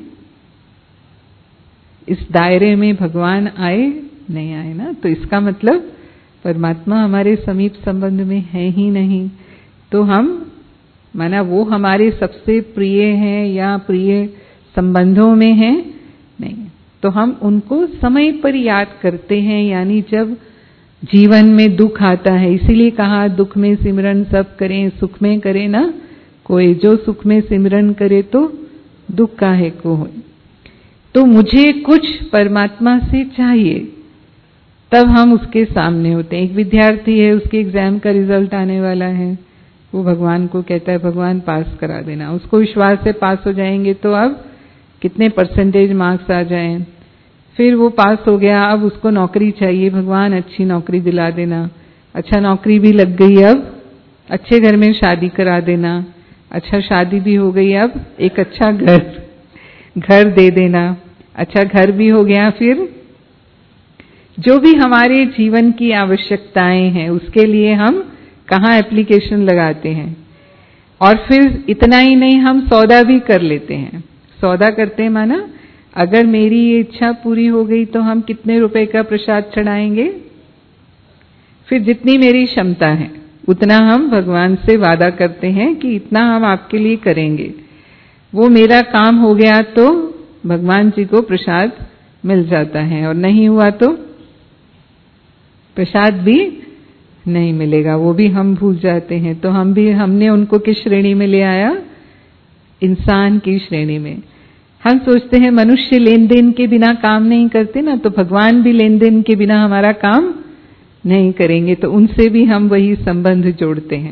इस दायरे में भगवान आए? नहीं आए ना। तो इसका मतलब परमात्मा हमारे समीप संबंध में है ही नहीं। तो हम माना वो हमारे सबसे प्रिय हैं या प्रिय संबंधों में हैं? नहीं। तो हम उनको समय पर याद करते हैं, यानी जब जीवन में दुख आता है। इसीलिए कहा दुख में सिमरन सब करें, सुख में करे ना कोई। जो सुख में सिमरन करे तो दुख काहे को होए। तो मुझे कुछ परमात्मा से चाहिए, तब हम उसके सामने होते हैं। एक विद्यार्थी है, उसके एग्जाम का रिजल्ट आने वाला है, वो भगवान को कहता है भगवान पास करा देना। उसको विश्वास से पास हो जाएंगे तो अब कितने परसेंटेज मार्क्स आ जाएं। फिर वो पास हो गया, अब उसको नौकरी चाहिए, भगवान अच्छी नौकरी दिला देना। अच्छा नौकरी भी लग गई, अब अच्छे घर में शादी करा देना। अच्छा शादी भी हो गई, अब एक अच्छा घर दे देना। अच्छा घर भी हो गया, फिर जो भी हमारे जीवन की आवश्यकताएं हैं उसके लिए हम कहाँ एप्लीकेशन लगाते हैं। और फिर इतना ही नहीं, हम सौदा भी कर लेते हैं। सौदा करते हैं माना अगर मेरी ये इच्छा पूरी हो गई तो हम कितने रुपए का प्रसाद चढ़ाएंगे। फिर जितनी मेरी क्षमता है उतना हम भगवान से वादा करते हैं कि इतना हम आपके लिए करेंगे। वो मेरा काम हो गया तो भगवान जी को प्रसाद मिल जाता है, और नहीं हुआ तो प्रसाद भी नहीं मिलेगा, वो भी हम भूल जाते हैं। तो हमने उनको किस श्रेणी में ले आया? इंसान की श्रेणी में। हम सोचते हैं मनुष्य लेन देन के बिना काम नहीं करते ना, तो भगवान भी लेन देन के बिना हमारा काम नहीं करेंगे। तो उनसे भी हम वही संबंध जोड़ते हैं।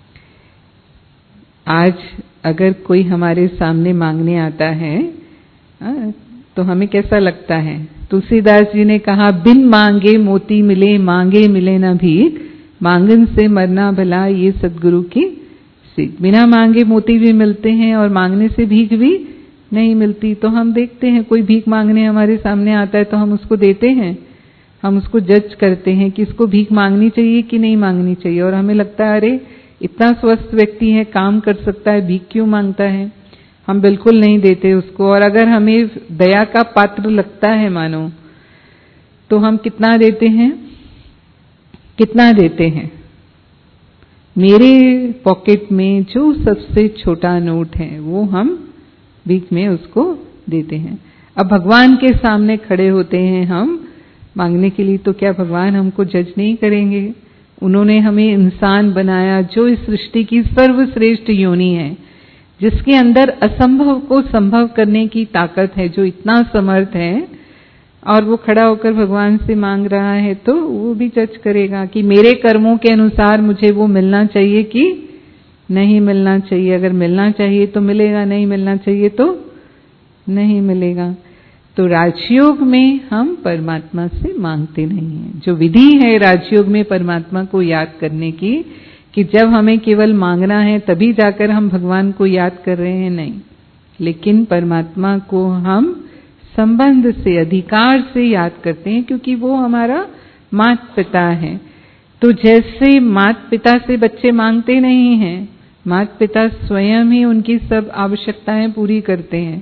आज अगर कोई हमारे सामने मांगने आता है तो हमें कैसा लगता है? तुलसीदास जी ने कहा बिन मांगे मोती मिले, मांगे मिले ना भीख, मांगन से मरना भला ये सद्गुरु की सीख। बिना मांगे मोती भी मिलते हैं और मांगने से भीख भी नहीं मिलती। तो हम देखते हैं कोई भीख मांगने हमारे सामने आता है तो हम उसको देते हैं। हम उसको जज करते हैं कि इसको भीख मांगनी चाहिए कि नहीं मांगनी चाहिए। और हमें लगता है अरे इतना स्वस्थ व्यक्ति है, काम कर सकता है, भीख क्यों मांगता है। हम बिल्कुल नहीं देते उसको। और अगर हमें दया का पात्र लगता है मानो, तो हम कितना देते हैं? कितना देते हैं? मेरे पॉकेट में जो सबसे छोटा नोट है वो हम भीख में उसको देते हैं। अब भगवान के सामने खड़े होते हैं हम मांगने के लिए, तो क्या भगवान हमको जज नहीं करेंगे? उन्होंने हमें इंसान बनाया जो इस सृष्टि की सर्वश्रेष्ठ योनि है, जिसके अंदर असंभव को संभव करने की ताकत है, जो इतना समर्थ है, और वो खड़ा होकर भगवान से मांग रहा है, तो वो भी जज करेगा कि मेरे कर्मों के अनुसार मुझे वो मिलना चाहिए कि नहीं मिलना चाहिए। अगर मिलना चाहिए तो मिलेगा, नहीं मिलना चाहिए तो नहीं मिलेगा। तो राजयोग में हम परमात्मा से मांगते नहीं हैं। जो विधि है राजयोग में परमात्मा को याद करने की, कि जब हमें केवल मांगना है तभी जाकर हम भगवान को याद कर रहे हैं, नहीं, लेकिन परमात्मा को हम संबंध से, अधिकार से याद करते हैं, क्योंकि वो हमारा माता पिता है। तो जैसे माता पिता से बच्चे मांगते नहीं हैं, माता पिता स्वयं ही उनकी सब आवश्यकताएं पूरी करते हैं।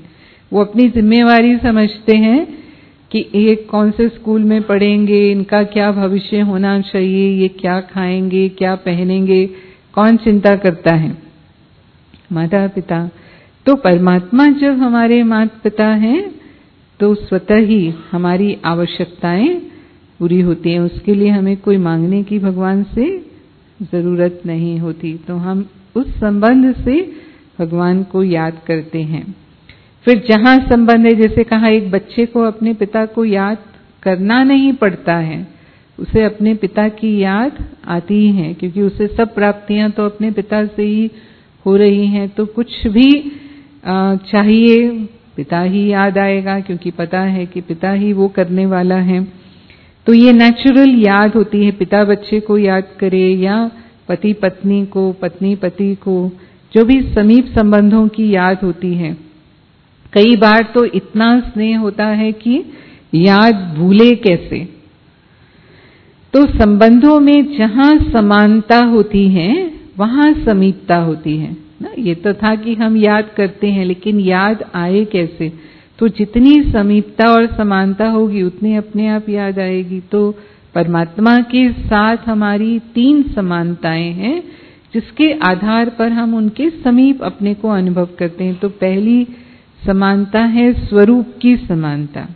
वो अपनी जिम्मेवारी समझते हैं कि ये कौन से स्कूल में पढ़ेंगे, इनका क्या भविष्य होना चाहिए, ये क्या खाएंगे, क्या पहनेंगे, कौन चिंता करता है? माता पिता। तो परमात्मा जब हमारे माता पिता हैं तो स्वतः ही हमारी आवश्यकताएं पूरी होती हैं, उसके लिए हमें कोई मांगने की भगवान से जरूरत नहीं होती। तो हम उस संबंध से भगवान को याद करते हैं। फिर जहां संबंध है, जैसे कहा एक बच्चे को अपने पिता को याद करना नहीं पड़ता है, उसे अपने पिता की याद आती ही है, क्योंकि उसे सब प्राप्तियां तो अपने पिता से ही हो रही हैं। तो कुछ भी चाहिए पिता ही याद आएगा, क्योंकि पता है कि पिता ही वो करने वाला है। तो ये नेचुरल याद होती है, पिता बच्चे को याद करे या पति पत्नी को, पत्नी पति को, जो भी समीप संबंधों की याद होती है। कई बार तो इतना स्नेह होता है कि याद भूले कैसे। तो संबंधों में जहां समानता होती है वहां समीपता होती है ना। ये तो था कि हम याद करते हैं, लेकिन याद आए कैसे? तो जितनी समीपता और समानता होगी उतनी अपने आप याद आएगी। तो परमात्मा के साथ हमारी 3 समानताएं हैं, जिसके आधार पर हम उनके समीप अपने को अनुभव करते हैं। तो पहली समानता है स्वरूप की समानता।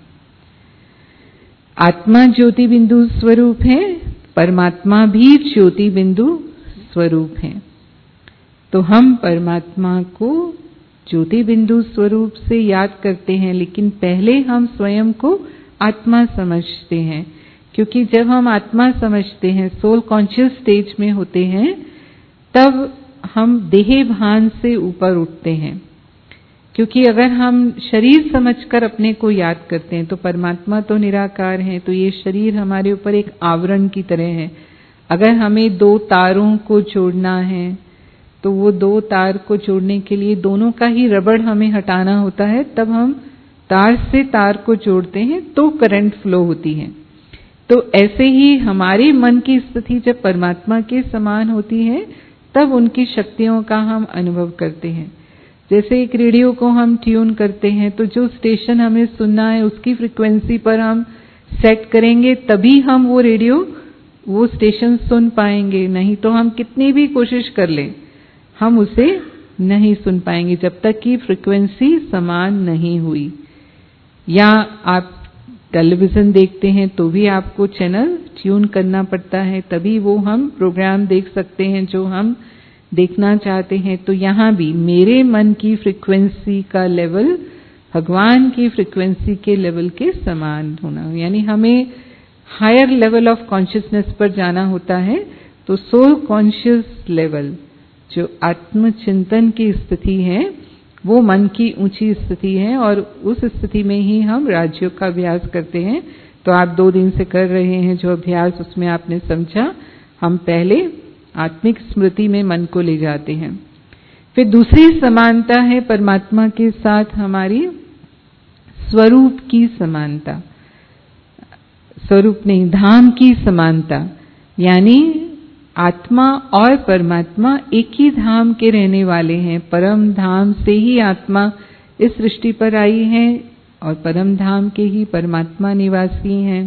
आत्मा ज्योति बिंदु स्वरूप है, परमात्मा भी ज्योति बिंदु स्वरूप है। तो हम परमात्मा को ज्योति बिंदु स्वरूप से याद करते हैं, लेकिन पहले हम स्वयं को आत्मा समझते हैं, क्योंकि जब हम आत्मा समझते हैं, सोल कॉन्शियस स्टेज में होते हैं, तब हम देह भान से ऊपर उठते हैं। क्योंकि अगर हम शरीर समझकर अपने को याद करते हैं तो परमात्मा तो निराकार है, तो ये शरीर हमारे ऊपर एक आवरण की तरह है। अगर हमें 2 तारों को जोड़ना है तो वो 2 तार को जोड़ने के लिए दोनों का ही रबड़ हमें हटाना होता है, तब हम तार से तार को जोड़ते हैं तो करंट फ्लो होती है। तो ऐसे ही हमारे मन की स्थिति जब परमात्मा के समान होती है तब उनकी शक्तियों का हम अनुभव करते हैं। जैसे एक रेडियो को हम ट्यून करते हैं तो जो स्टेशन हमें सुनना है उसकी फ्रीक्वेंसी पर हम सेट करेंगे, तभी हम वो रेडियो, वो स्टेशन सुन पाएंगे। नहीं तो हम कितनी भी कोशिश कर लें, हम उसे नहीं सुन पाएंगे जब तक कि फ्रीक्वेंसी समान नहीं हुई। या आप टेलीविजन देखते हैं तो भी आपको चैनल ट्यून करना पड़ता है, तभी वो हम प्रोग्राम देख सकते हैं जो हम देखना चाहते हैं। तो यहाँ भी मेरे मन की फ्रीक्वेंसी का लेवल भगवान की फ्रीक्वेंसी के लेवल के समान होना, यानी हमें हायर लेवल ऑफ कॉन्शियसनेस पर जाना होता है। तो सोल कॉन्शियस लेवल, जो आत्मचिंतन की स्थिति है, वो मन की ऊंची स्थिति है, और उस स्थिति में ही हम राजयोग का अभ्यास करते हैं। तो आप 2 दिन से कर रहे हैं जो अभ्यास, उसमें आपने समझा हम पहले आत्मिक स्मृति में मन को ले जाते हैं। फिर दूसरी समानता है परमात्मा के साथ हमारी स्वरूप की समानता, स्वरूप नहीं, धाम की समानता। यानी आत्मा और परमात्मा एक ही धाम के रहने वाले हैं। परम धाम से ही आत्मा इस सृष्टि पर आई है और परम धाम के ही परमात्मा निवासी हैं।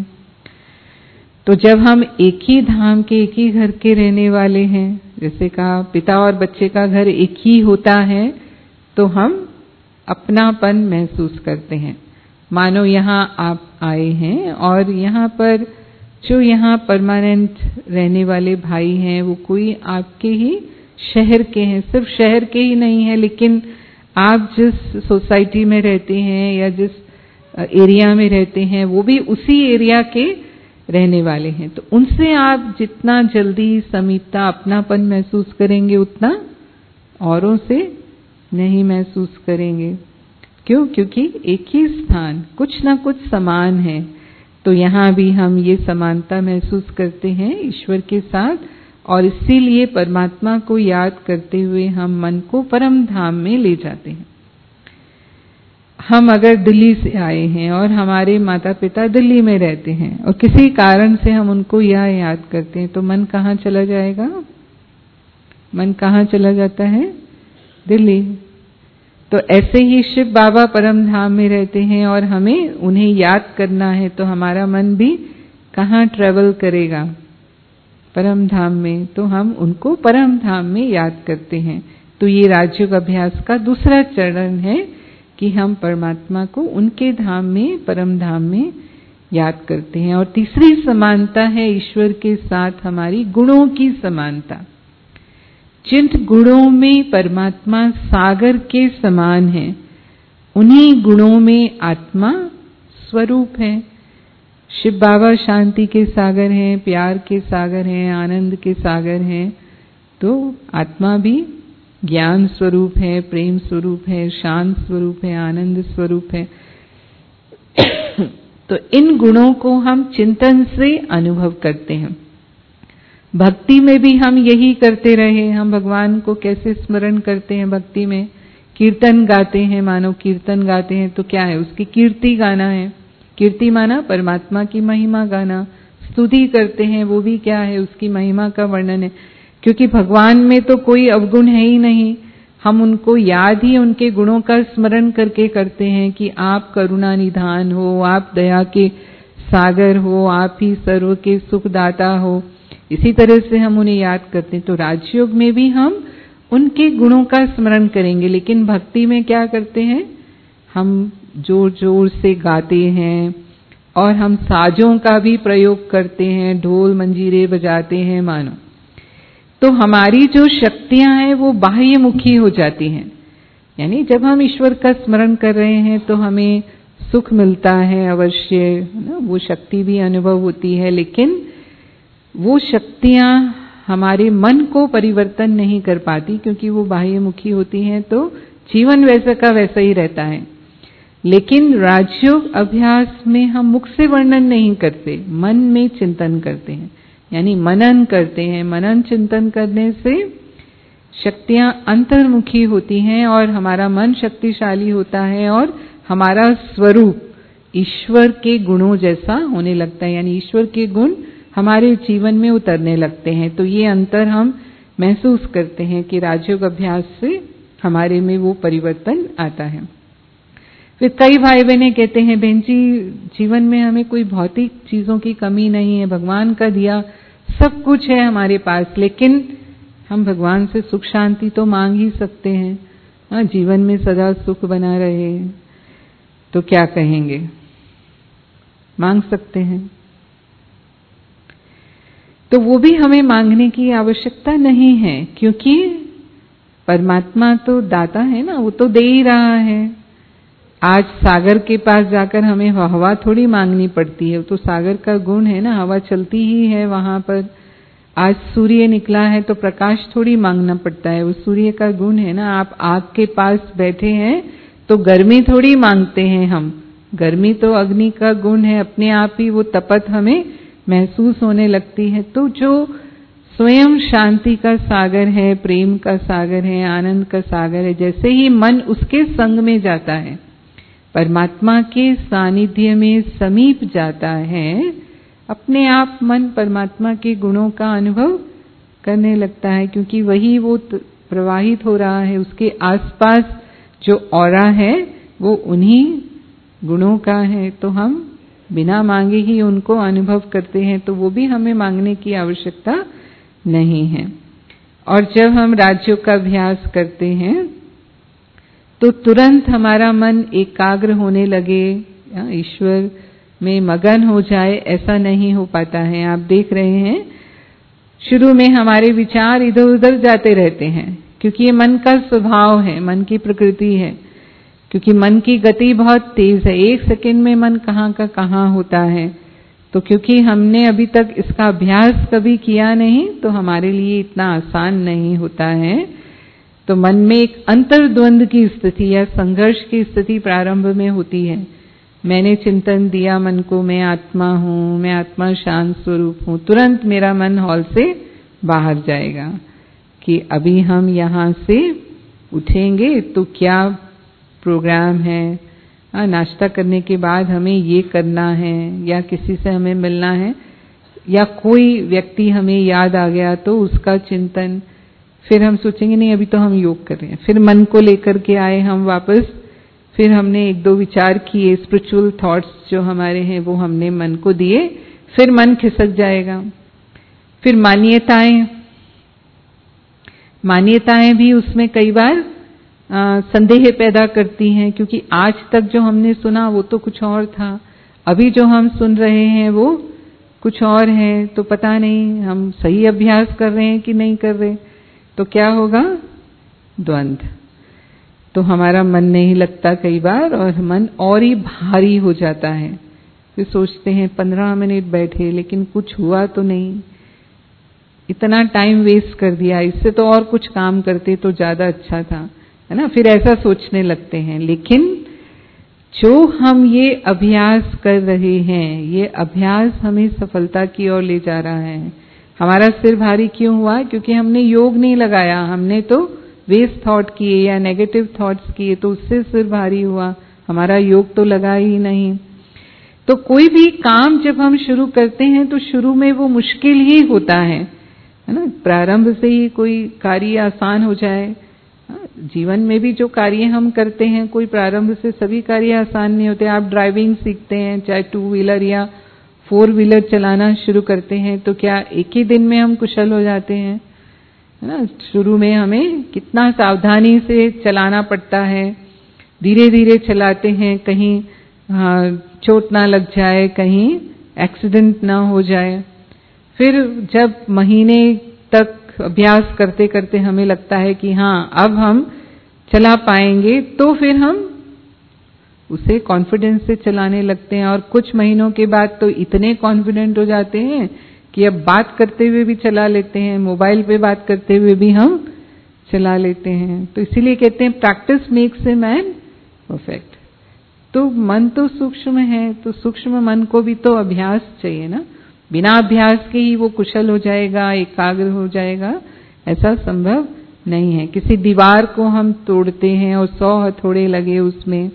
तो जब हम एक ही धाम के, एक ही घर के रहने वाले हैं, जैसे कहा पिता और बच्चे का घर एक ही होता है, तो हम अपनापन महसूस करते हैं। मानो यहाँ आप आए हैं और यहाँ पर जो यहाँ परमानेंट रहने वाले भाई हैं वो कोई आपके ही शहर के हैं। सिर्फ शहर के ही नहीं है, लेकिन आप जिस सोसाइटी में रहते हैं या जिस एरिया में रहते हैं वो भी उसी एरिया के रहने वाले हैं। तो उनसे आप जितना जल्दी समीपता, अपनापन महसूस करेंगे उतना औरों से नहीं महसूस करेंगे। क्यों? क्योंकि एक ही स्थान, कुछ ना कुछ समान है। तो यहाँ भी हम ये समानता महसूस करते हैं ईश्वर के साथ, और इसीलिए परमात्मा को याद करते हुए हम मन को परम धाम में ले जाते हैं। हम अगर दिल्ली से आए हैं और हमारे माता पिता दिल्ली में रहते हैं और किसी कारण से हम उनको यह याद करते हैं, तो मन कहाँ चला जाएगा? मन कहाँ चला जाता है? दिल्ली। तो ऐसे ही शिव बाबा परम धाम में रहते हैं और हमें उन्हें याद करना है, तो हमारा मन भी कहाँ ट्रेवल करेगा? परम धाम में। तो हम उनको परम धाम में याद करते हैं। तो ये राजयोग अभ्यास का दूसरा चरण है कि हम परमात्मा को उनके धाम में, परम धाम में याद करते हैं। और तीसरी समानता है ईश्वर के साथ हमारी गुणों की समानता। जिन गुणों में परमात्मा सागर के समान है, उन्हीं गुणों में आत्मा स्वरूप है। शिव बाबा शांति के सागर हैं, प्यार के सागर हैं, आनंद के सागर हैं। तो आत्मा भी ज्ञान स्वरूप है, प्रेम स्वरूप है, शांत स्वरूप है, आनंद स्वरूप है। तो इन गुणों को हम चिंतन से अनुभव करते हैं। भक्ति में भी हम यही करते रहे। हम भगवान को कैसे स्मरण करते हैं? भक्ति में कीर्तन गाते हैं, मानो कीर्तन गाते हैं तो क्या है? उसकी कीर्ति गाना है। कीर्ति माना परमात्मा की महिमा गाना। स्तुति करते हैं, वो भी क्या है? उसकी महिमा का वर्णन है। क्योंकि भगवान में तो कोई अवगुण है ही नहीं। हम उनको याद ही उनके गुणों का स्मरण करके करते हैं कि आप करुणा निधान हो, आप दया के सागर हो, आप ही सर्व के सुखदाता हो। इसी तरह से हम उन्हें याद करते हैं। तो राजयोग में भी हम उनके गुणों का स्मरण करेंगे, लेकिन भक्ति में क्या करते हैं? हम जोर जोर से गाते हैं और हम साजों का भी प्रयोग करते हैं, ढोल मंजीरे बजाते हैं मानो। तो हमारी जो शक्तियां हैं वो बाह्यमुखी हो जाती हैं। यानी जब हम ईश्वर का स्मरण कर रहे हैं तो हमें सुख मिलता है अवश्य, है ना? वो शक्ति भी अनुभव होती है, लेकिन वो शक्तियां हमारे मन को परिवर्तन नहीं कर पाती, क्योंकि वो बाह्यमुखी होती हैं। तो जीवन वैसा का वैसा ही रहता है। लेकिन राजयोग अभ्यास में हम मुख से वर्णन नहीं करते, मन में चिंतन करते हैं, यानी मनन करते हैं। मनन चिंतन करने से शक्तियां अंतर्मुखी होती हैं और हमारा मन शक्तिशाली होता है और हमारा स्वरूप ईश्वर के गुणों जैसा होने लगता है। यानी ईश्वर के गुण हमारे जीवन में उतरने लगते हैं। तो ये अंतर हम महसूस करते हैं कि राजयोग अभ्यास से हमारे में वो परिवर्तन आता है। फिर कई भाई बहनें कहते हैं, बहन जी जीवन में हमें कोई भौतिक चीजों की कमी नहीं है, भगवान का दिया सब कुछ है हमारे पास, लेकिन हम भगवान से सुख शांति तो मांग ही सकते हैं। हाँ, जीवन में सदा सुख बना रहे, तो क्या कहेंगे? मांग सकते हैं। तो वो भी हमें मांगने की आवश्यकता नहीं है, क्योंकि परमात्मा तो दाता है ना, वो तो दे ही रहा है। आज सागर के पास जाकर हमें हवा थोड़ी मांगनी पड़ती है, वो तो सागर का गुण है ना, हवा चलती ही है वहां पर। आज सूर्य निकला है तो प्रकाश थोड़ी मांगना पड़ता है, वो सूर्य का गुण है ना। आप आग के पास बैठे हैं तो गर्मी थोड़ी मांगते हैं हम, गर्मी तो अग्नि का गुण है, अपने आप ही वो तपत हमें महसूस होने लगती है। तो जो स्वयं शांति का सागर है, प्रेम का सागर है, आनंद का सागर है, जैसे ही मन उसके संग में जाता है, परमात्मा के सानिध्य में समीप जाता है, अपने आप मन परमात्मा के गुणों का अनुभव करने लगता है, क्योंकि वही वो प्रवाहित हो रहा है। उसके आसपास जो ऑरा है वो उन्हीं गुणों का है। तो हम बिना मांगे ही उनको अनुभव करते हैं, तो वो भी हमें मांगने की आवश्यकता नहीं है। और जब हम राजयोग का अभ्यास करते हैं तो तुरंत हमारा मन एकाग्र होने लगे, ईश्वर में मगन हो जाए, ऐसा नहीं हो पाता है। आप देख रहे हैं शुरू में हमारे विचार इधर उधर जाते रहते हैं, क्योंकि ये मन का स्वभाव है, मन की प्रकृति है। क्योंकि मन की गति बहुत तेज है, एक सेकंड में मन कहाँ का कहाँ होता है। तो क्योंकि हमने अभी तक इसका अभ्यास कभी किया नहीं, तो हमारे लिए इतना आसान नहीं होता है। तो मन में एक अंतर्द्वंद की स्थिति या संघर्ष की स्थिति प्रारंभ में होती है। मैंने चिंतन दिया मन को, मैं आत्मा हूँ, मैं आत्मा शांत स्वरूप हूँ, तुरंत मेरा मन हॉल से बाहर जाएगा कि अभी हम यहाँ से उठेंगे तो क्या प्रोग्राम है, नाश्ता करने के बाद हमें ये करना है, या किसी से हमें मिलना है, या कोई व्यक्ति हमें याद आ गया तो उसका चिंतन। फिर हम सोचेंगे नहीं अभी तो हम योग कर रहे हैं, फिर मन को लेकर के आए हम वापस, फिर हमने एक दो विचार किए, स्पिरिचुअल थॉट्स जो हमारे हैं वो हमने मन को दिए, फिर मन खिसक जाएगा। फिर मान्यताएं भी उसमें कई बार संदेह पैदा करती हैं, क्योंकि आज तक जो हमने सुना वो तो कुछ और था, अभी जो हम सुन रहे हैं वो कुछ और है, तो पता नहीं हम सही अभ्यास कर रहे हैं कि नहीं कर रहे, तो क्या होगा, द्वंद्व। तो हमारा मन नहीं लगता कई बार, और मन और ही भारी हो जाता है। फिर सोचते हैं 15 मिनट बैठे लेकिन कुछ हुआ तो नहीं, इतना टाइम वेस्ट कर दिया, इससे तो और कुछ काम करते तो ज्यादा अच्छा था, है ना। फिर ऐसा सोचने लगते हैं। लेकिन जो हम ये अभ्यास कर रहे हैं, ये अभ्यास हमें सफलता की ओर ले जा रहा है। हमारा सिर भारी क्यों हुआ? क्योंकि हमने योग नहीं लगाया, हमने तो वेस्ट थॉट किए या नेगेटिव थॉट्स किए, तो उससे सिर भारी हुआ, हमारा योग तो लगा ही नहीं। तो कोई भी काम जब हम शुरू करते हैं तो शुरू में वो मुश्किल ही होता है ना। प्रारंभ से ही कोई कार्य आसान हो जाए, जीवन में भी जो कार्य हम करते हैं, कोई प्रारंभ से सभी कार्य आसान नहीं होते। आप ड्राइविंग सीखते हैं, चाहे 2 व्हीलर या 4 व्हीलर चलाना शुरू करते हैं, तो क्या एक ही दिन में हम कुशल हो जाते हैं, है ना। शुरू में हमें कितना सावधानी से चलाना पड़ता है, धीरे धीरे चलाते हैं, कहीं चोट ना लग जाए, कहीं एक्सीडेंट ना हो जाए। फिर जब महीने तक अभ्यास करते करते हमें लगता है कि हाँ अब हम चला पाएंगे, तो फिर हम उसे कॉन्फिडेंस से चलाने लगते हैं। और कुछ महीनों के बाद तो इतने कॉन्फिडेंट हो जाते हैं कि अब बात करते हुए भी चला लेते हैं, मोबाइल पे बात करते हुए भी हम चला लेते हैं। तो इसीलिए कहते हैं practice makes a man perfect. तो मन तो सूक्ष्म है, तो सूक्ष्म मन को भी तो अभ्यास चाहिए ना। बिना अभ्यास के ही वो कुशल हो जाएगा, एकाग्र हो जाएगा, ऐसा संभव नहीं है। किसी दीवार को हम तोड़ते हैं और 100 हथौड़े लगे उसमें,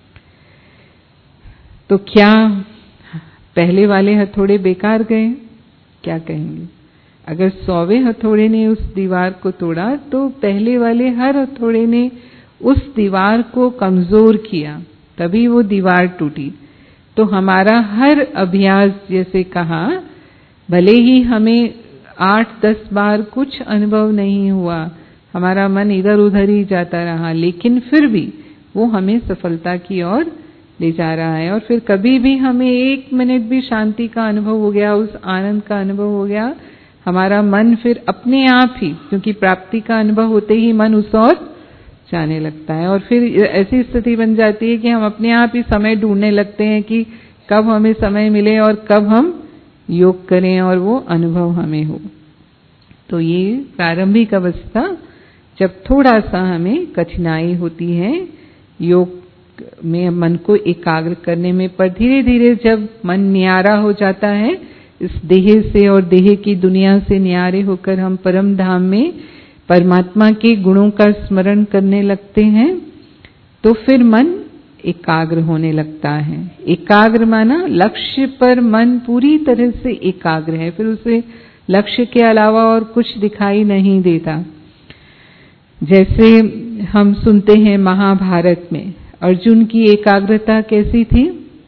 तो क्या पहले वाले हथौड़े बेकार गए? क्या कहेंगे? अगर 100वें हथौड़े ने उस दीवार को तोड़ा, तो पहले वाले हर हथौड़े ने उस दीवार को कमजोर किया, तभी वो दीवार टूटी। तो हमारा हर अभ्यास, जैसे कहा, भले ही हमें 8-10 बार कुछ अनुभव नहीं हुआ, हमारा मन इधर उधर ही जाता रहा, लेकिन फिर भी वो हमें सफलता की ओर ले जा रहा है। और फिर कभी भी हमें 1 मिनट भी शांति का अनुभव हो गया, उस आनंद का अनुभव हो गया, हमारा मन फिर अपने आप ही, क्योंकि प्राप्ति का अनुभव होते ही मन उस ओर जाने लगता है। और फिर ऐसी स्थिति बन जाती है कि हम अपने आप ही समय ढूंढने लगते हैं कि कब हमें समय मिले और कब हम योग करें और वो अनुभव हमें हो। तो ये प्रारंभिक अवस्था, जब थोड़ा सा हमें कठिनाई होती है योग में मन को एकाग्र करने में, पर धीरे धीरे जब मन न्यारा हो जाता है इस देह से और देह की दुनिया से न्यारे होकर हम परम धाम में परमात्मा के गुणों का स्मरण करने लगते हैं, तो फिर मन एकाग्र होने लगता है। एकाग्र माना लक्ष्य पर मन पूरी तरह से एकाग्र है, फिर उसे लक्ष्य के अलावा और कुछ दिखाई नहीं देता। जैसे हम सुनते हैं महाभारत में अर्जुन की एकाग्रता कैसी थी?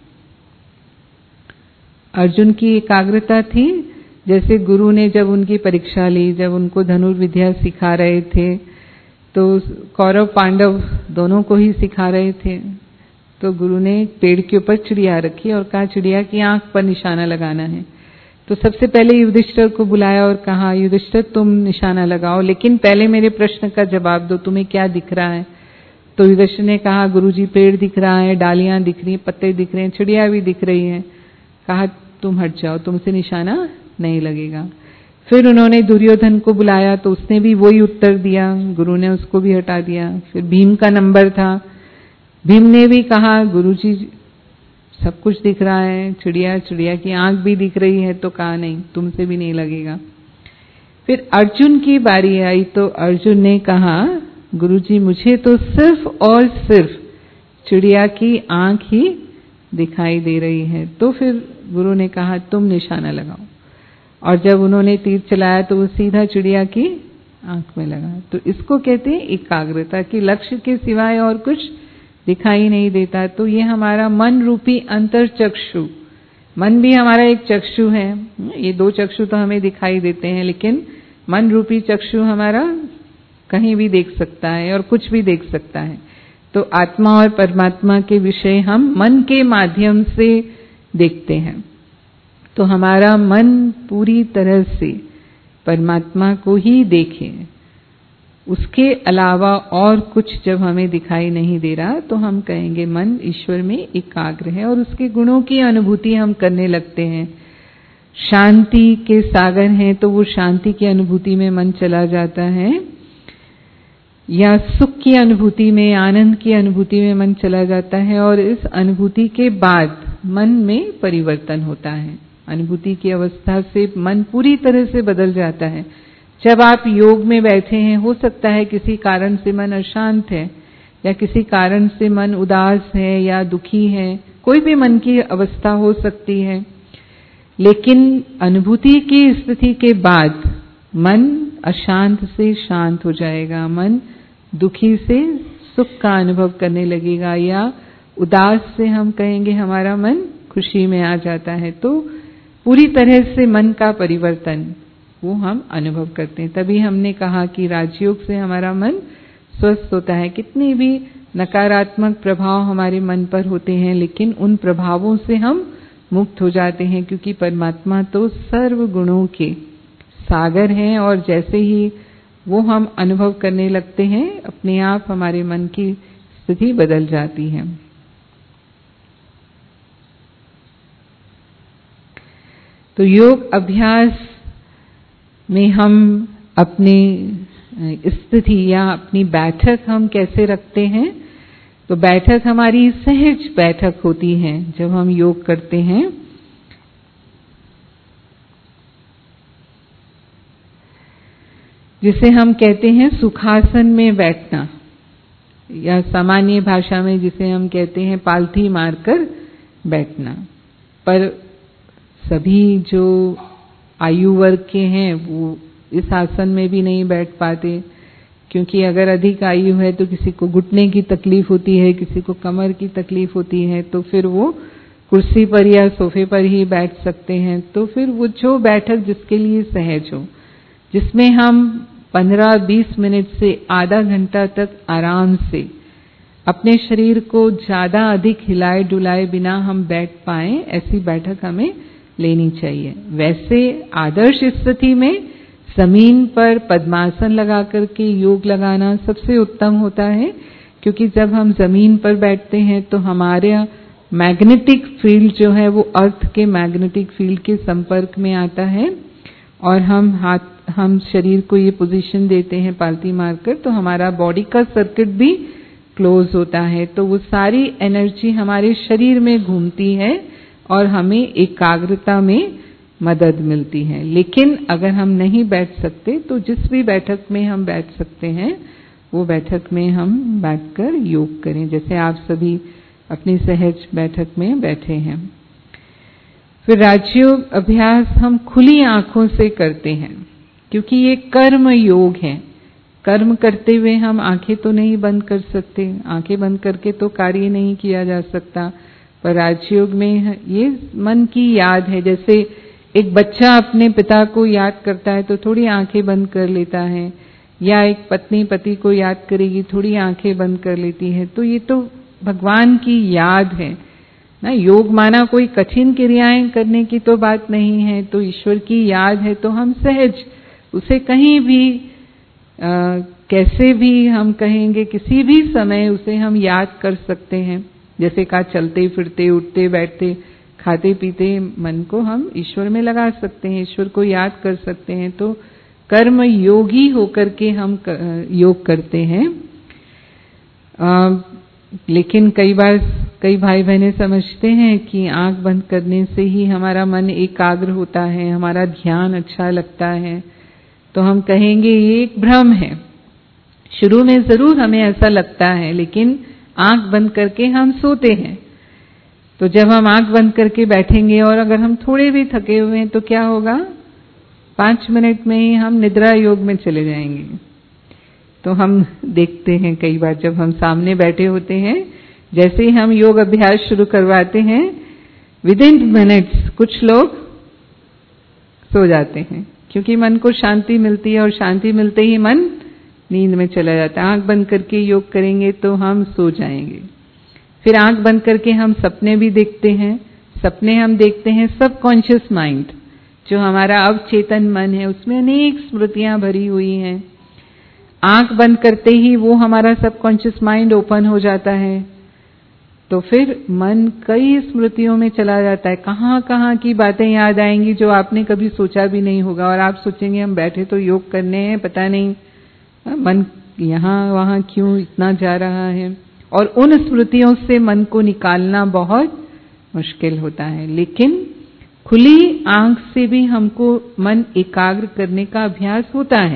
अर्जुन की एकाग्रता थी जैसे गुरु ने जब उनकी परीक्षा ली, जब उनको धनुर्विद्या सिखा रहे थे, तो कौरव पांडव दोनों को ही सिखा रहे थे, तो गुरु ने पेड़ के ऊपर चिड़िया रखी और कहा चिड़िया की आंख पर निशाना लगाना है। तो सबसे पहले युधिष्ठिर को बुलाया और कहा युधिष्ठिर तुम निशाना लगाओ, लेकिन पहले मेरे प्रश्न का जवाब दो, तुम्हें क्या दिख रहा है? तो युधिष्ठिर ने कहा गुरुजी पेड़ दिख रहा है, डालियां दिख रही हैं, पत्ते दिख रहे हैं, चिड़िया भी दिख रही है। कहा तुम हट जाओ, तुमसे निशाना नहीं लगेगा। फिर उन्होंने दुर्योधन को बुलाया तो उसने भी वही उत्तर दिया, गुरु ने उसको भी हटा दिया। फिर भीम का नंबर था, भीम ने भी कहा गुरुजी सब कुछ दिख रहा है, चिड़िया चिड़िया की आंख भी दिख रही है, तो कहा नहीं तुमसे भी नहीं लगेगा। फिर अर्जुन की बारी आई तो अर्जुन ने कहा गुरुजी मुझे तो सिर्फ और सिर्फ चिड़िया की आंख ही दिखाई दे रही है। तो फिर गुरु ने कहा तुम निशाना लगाओ, और जब उन्होंने तीर चलाया तो वो सीधा चिड़िया की आंख में लगा। तो इसको कहते हैं एकाग्रता, कि लक्ष्य के सिवाय और कुछ दिखाई नहीं देता। तो ये हमारा मन रूपी अंतरचक्षु, मन भी हमारा एक चक्षु है। ये दो चक्षु तो हमें दिखाई देते हैं, लेकिन मन रूपी चक्षु हमारा कहीं भी देख सकता है और कुछ भी देख सकता है। तो आत्मा और परमात्मा के विषय हम मन के माध्यम से देखते हैं। तो हमारा मन पूरी तरह से परमात्मा को ही देखे, उसके अलावा और कुछ जब हमें दिखाई नहीं दे रहा तो हम कहेंगे मन ईश्वर में एकाग्र है और उसके गुणों की अनुभूति हम करने लगते हैं। शांति के सागर हैं तो वो शांति की अनुभूति में मन चला जाता है, या सुख की अनुभूति में, आनंद की अनुभूति में मन चला जाता है। और इस अनुभूति के बाद मन में परिवर्तन होता है। अनुभूति की अवस्था से मन पूरी तरह से बदल जाता है। जब आप योग में बैठे हैं, हो सकता है किसी कारण से मन अशांत है, या किसी कारण से मन उदास है या दुखी है, कोई भी मन की अवस्था हो सकती है। लेकिन अनुभूति की स्थिति के बाद मन अशांत से शांत हो जाएगा, मन दुखी से सुख का अनुभव करने लगेगा, या उदास से हम कहेंगे हमारा मन खुशी में आ जाता है। तो पूरी तरह से मन का परिवर्तन वो हम अनुभव करते हैं। तभी हमने कहा कि राजयोग से हमारा मन स्वस्थ होता है। कितनी भी नकारात्मक प्रभाव हमारे मन पर होते हैं, लेकिन उन प्रभावों से हम मुक्त हो जाते हैं, क्योंकि परमात्मा तो सर्व गुणों के सागर हैं। और जैसे ही वो हम अनुभव करने लगते हैं, अपने आप हमारे मन की स्थिति बदल जाती है। तो योग अभ्यास में हम अपनी स्थिति या अपनी बैठक हम कैसे रखते हैं? तो बैठक हमारी सहज बैठक होती है जब हम योग करते हैं। जिसे हम कहते हैं सुखासन में बैठना, या सामान्य भाषा में जिसे हम कहते हैं पालथी मारकर बैठना। पर सभी जो आयु वर्ग के हैं वो इस आसन में भी नहीं बैठ पाते, क्योंकि अगर अधिक आयु है तो किसी को घुटने की तकलीफ होती है, किसी को कमर की तकलीफ होती है, तो फिर वो कुर्सी पर या सोफे पर ही बैठ सकते हैं। तो फिर वो जो बैठक जिसके लिए सहज हो, जिसमें हम 15-20 मिनट से आधा घंटा तक आराम से अपने शरीर को ज्यादा अधिक हिलाए डुलाए बिना हम बैठ पाएं, ऐसी बैठक हमें लेनी चाहिए। वैसे आदर्श स्थिति में जमीन पर पद्मासन लगा करके योग लगाना सबसे उत्तम होता है, क्योंकि जब हम जमीन पर बैठते हैं तो हमारे मैग्नेटिक फील्ड जो है वो अर्थ के मैग्नेटिक फील्ड के संपर्क में आता है, और हम शरीर को ये पोजीशन देते हैं पालथी मारकर, तो हमारा बॉडी का सर्किट भी क्लोज होता है। तो वो सारी एनर्जी हमारे शरीर में घूमती है और हमें एकाग्रता में मदद मिलती है। लेकिन अगर हम नहीं बैठ सकते तो जिस भी बैठक में हम बैठ सकते हैं वो बैठक में हम बैठकर योग करें, जैसे आप सभी अपनी सहज बैठक में बैठे हैं। फिर राजयोग अभ्यास हम खुली आंखों से करते हैं, क्योंकि ये कर्म योग है। कर्म करते हुए हम आंखें तो नहीं बंद कर सकते, आंखें बंद करके तो कार्य नहीं किया जा सकता। पर राजयोग में ये मन की याद है। जैसे एक बच्चा अपने पिता को याद करता है तो थोड़ी आंखें बंद कर लेता है, या एक पत्नी पति को याद करेगी, थोड़ी आंखें बंद कर लेती है। तो ये तो भगवान की याद है ना। योग माना कोई कठिन क्रियाएं करने की तो बात नहीं है। तो ईश्वर की याद है तो हम सहज उसे कहीं भी कैसे भी हम कहेंगे, किसी भी समय उसे हम याद कर सकते हैं। जैसे कहा, चलते फिरते उठते बैठते खाते पीते मन को हम ईश्वर में लगा सकते हैं, ईश्वर को याद कर सकते हैं। तो कर्म योगी होकर के हम योग करते हैं। लेकिन कई बार कई भाई बहनें समझते हैं कि आंख बंद करने से ही हमारा मन एकाग्र होता है, हमारा ध्यान अच्छा लगता है। तो हम कहेंगे ये एक भ्रम है। शुरू में जरूर हमें ऐसा लगता है, लेकिन आंख बंद करके हम सोते हैं। तो जब हम आंख बंद करके बैठेंगे और अगर हम थोड़े भी थके हुए हैं तो क्या होगा? 5 मिनट में ही हम निद्रा योग में चले जाएंगे। तो हम देखते हैं कई बार जब हम सामने बैठे होते हैं, जैसे ही हम योग अभ्यास शुरू करवाते हैं, विदिन मिनट्स कुछ लोग सो जाते हैं, क्योंकि मन को शांति मिलती है और शांति मिलते ही मन नींद में चला जाता है। आंख बंद करके योग करेंगे तो हम सो जाएंगे। फिर आंख बंद करके हम सपने भी देखते हैं। सपने हम देखते हैं सबकॉन्शियस माइंड, जो हमारा अवचेतन मन है, उसमें अनेक स्मृतियां भरी हुई हैं। आंख बंद करते ही वो हमारा सबकॉन्शियस माइंड ओपन हो जाता है, तो फिर मन कई स्मृतियों में चला जाता है। कहाँ कहाँ की बातें याद आएंगी जो आपने कभी सोचा भी नहीं होगा, और आप सोचेंगे हम बैठे तो योग करने हैं, पता नहीं मन यहाँ वहाँ क्यों इतना जा रहा है। और उन स्मृतियों से मन को निकालना बहुत मुश्किल होता है। लेकिन खुली आंख से भी हमको मन एकाग्र करने का अभ्यास होता है।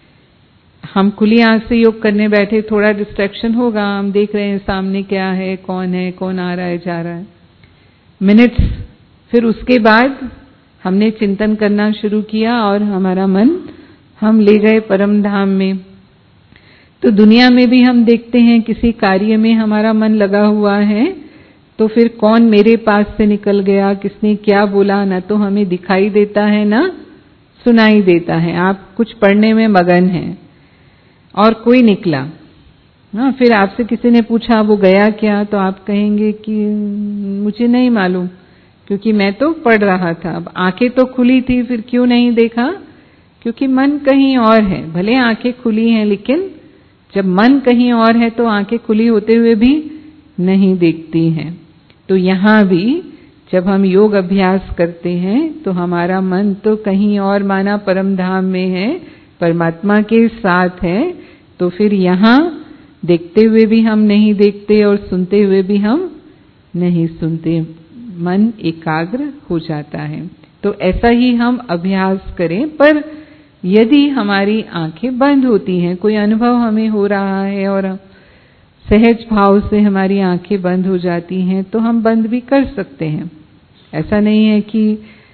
हम खुली आंख से योग करने बैठे, थोड़ा डिस्ट्रैक्शन होगा, हम देख रहे हैं सामने क्या है, कौन आ रहा है, जा रहा है, मिनट्स। फिर उसके बाद हमने चिंतन करना शुरू किया और हमारा मन हम ले गए परम धाम में। तो दुनिया में भी हम देखते हैं किसी कार्य में हमारा मन लगा हुआ है, तो फिर कौन मेरे पास से निकल गया, किसने क्या बोला, ना तो हमें दिखाई देता है ना सुनाई देता है। आप कुछ पढ़ने में मगन हैं और कोई निकला, फिर आपसे किसी ने पूछा वो गया क्या, तो आप कहेंगे कि मुझे नहीं मालूम, क्योंकि मैं तो पढ़ रहा था। अब आंखें तो खुली थी, फिर क्यों नहीं देखा, क्योंकि मन कहीं और है। भले आंखें खुली हैं, लेकिन जब मन कहीं और है तो आंखें खुली होते हुए भी नहीं देखती हैं। तो यहाँ भी जब हम योग अभ्यास करते हैं तो हमारा मन तो कहीं और माना परम धाम में है, परमात्मा के साथ है, तो फिर यहाँ देखते हुए भी हम नहीं देखते और सुनते हुए भी हम नहीं सुनते, मन एकाग्र हो जाता है। तो ऐसा ही हम अभ्यास करें। पर यदि हमारी आंखें बंद होती हैं, कोई अनुभव हमें हो रहा है और सहज भाव से हमारी आंखें बंद हो जाती हैं, तो हम बंद भी कर सकते हैं। ऐसा नहीं है कि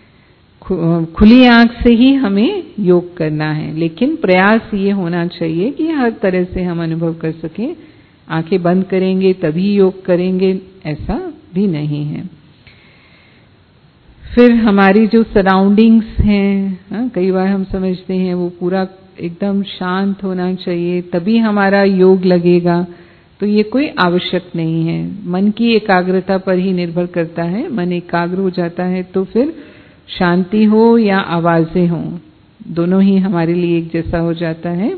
खुली आंख से ही हमें योग करना है, लेकिन प्रयास ये होना चाहिए कि हर तरह से हम अनुभव कर सकें। आंखें बंद करेंगे तभी योग करेंगे, ऐसा भी नहीं है। फिर हमारी जो सराउंडिंग्स हैं, कई बार हम समझते हैं वो पूरा एकदम शांत होना चाहिए तभी हमारा योग लगेगा, तो ये कोई आवश्यक नहीं है। मन की एकाग्रता पर ही निर्भर करता है। मन एकाग्र हो जाता है तो फिर शांति हो या आवाजें हो, दोनों ही हमारे लिए एक जैसा हो जाता है।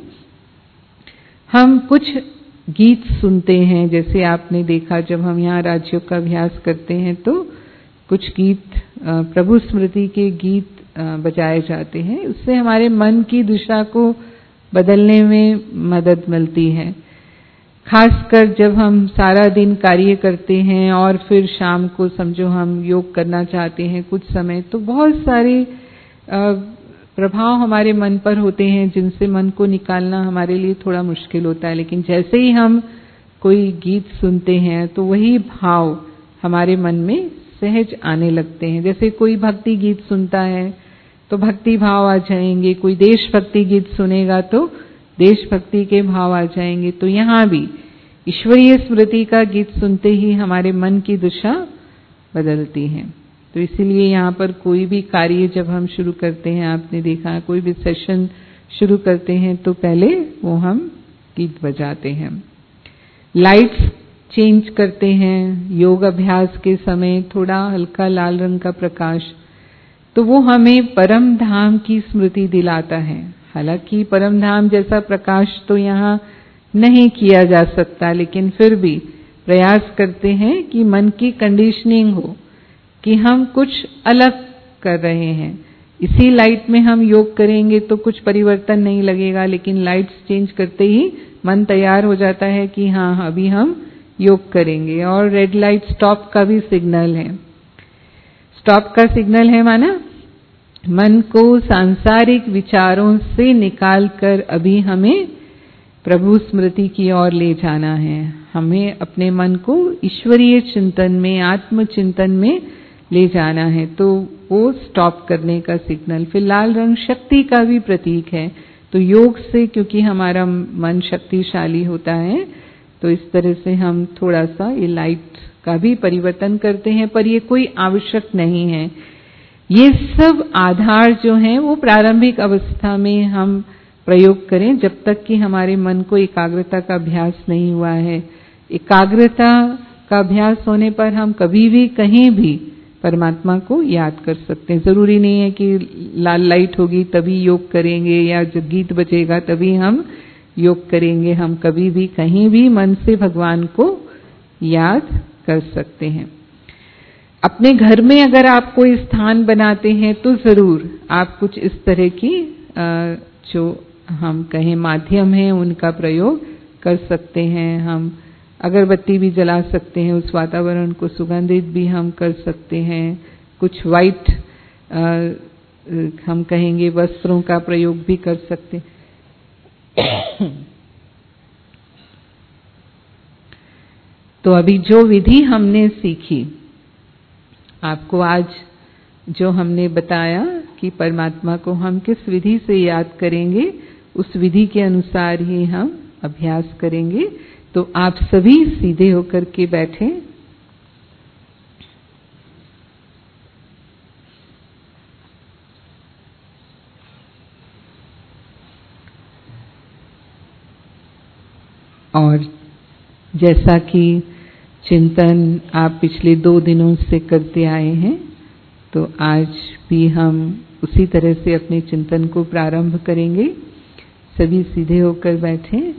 हम कुछ गीत सुनते हैं, जैसे आपने देखा जब हम यहाँ राजयोग का अभ्यास करते हैं तो कुछ गीत, प्रभु स्मृति के गीत बजाए जाते हैं। उससे हमारे मन की दिशा को बदलने में मदद मिलती है। खासकर जब हम सारा दिन कार्य करते हैं और फिर शाम को समझो हम योग करना चाहते हैं कुछ समय, तो बहुत सारे प्रभाव हमारे मन पर होते हैं जिनसे मन को निकालना हमारे लिए थोड़ा मुश्किल होता है। लेकिन जैसे ही हम कोई गीत सुनते हैं तो वही भाव हमारे मन में सहज आने लगते हैं। जैसे कोई भक्ति गीत सुनता है तो भक्ति भाव आ जाएंगे, कोई देशभक्ति गीत सुनेगा तो देशभक्ति के भाव आ जाएंगे। तो यहाँ भी ईश्वरीय स्मृति का गीत सुनते ही हमारे मन की दिशा बदलती है। तो इसीलिए यहाँ पर कोई भी कार्य जब हम शुरू करते हैं, आपने देखा कोई भी सेशन शुरू करते हैं तो पहले वो हम गीत बजाते हैं। लाइट्स चेंज करते हैं योग अभ्यास के समय, थोड़ा हल्का लाल रंग का प्रकाश, तो वो हमें परम धाम की स्मृति दिलाता है। हालांकि परम धाम जैसा प्रकाश तो यहाँ नहीं किया जा सकता, लेकिन फिर भी प्रयास करते हैं कि मन की कंडीशनिंग हो कि हम कुछ अलग कर रहे हैं। इसी लाइट में हम योग करेंगे तो कुछ परिवर्तन नहीं लगेगा, लेकिन लाइट्स चेंज करते ही मन तैयार हो जाता है कि हाँ अभी हम योग करेंगे। और रेड लाइट स्टॉप का भी सिग्नल है। स्टॉप का सिग्नल है माना मन को सांसारिक विचारों से निकालकर अभी हमें प्रभु स्मृति की ओर ले जाना है। हमें अपने मन को ईश्वरीय चिंतन में, आत्म चिंतन में ले जाना है तो वो स्टॉप करने का सिग्नल। फिर लाल रंग शक्ति का भी प्रतीक है, तो योग से क्योंकि हमारा मन शक्तिशाली होता है तो इस तरह से हम थोड़ा सा ये लाइट का भी परिवर्तन करते हैं, पर ये कोई आवश्यक नहीं है। ये सब आधार जो हैं वो प्रारंभिक अवस्था में हम प्रयोग करें, जब तक कि हमारे मन को एकाग्रता का अभ्यास नहीं हुआ है। एकाग्रता का अभ्यास होने पर हम कभी भी कहीं भी परमात्मा को याद कर सकते हैं। जरूरी नहीं है कि लाल लाइट होगी तभी योग करेंगे या जब गीत बजेगा तभी हम योग करेंगे। हम कभी भी कहीं भी मन से भगवान को याद कर सकते हैं। अपने घर में अगर आप कोई स्थान बनाते हैं तो जरूर आप कुछ इस तरह की जो हम कहें माध्यम है उनका प्रयोग कर सकते हैं। हम अगरबत्ती भी जला सकते हैं, उस वातावरण को सुगंधित भी हम कर सकते हैं। कुछ वाइट हम कहेंगे वस्त्रों का प्रयोग भी कर सकते हैं। तो अभी जो विधि हमने सीखी, आपको आज जो हमने बताया कि परमात्मा को हम किस विधि से याद करेंगे, उस विधि के अनुसार ही हम अभ्यास करेंगे। तो आप सभी सीधे होकर के बैठें। और जैसा कि चिंतन आप पिछले 2 दिनों से करते आए हैं, तो आज भी हम उसी तरह से अपने चिंतन को प्रारंभ करेंगे। सभी सीधे होकर बैठें।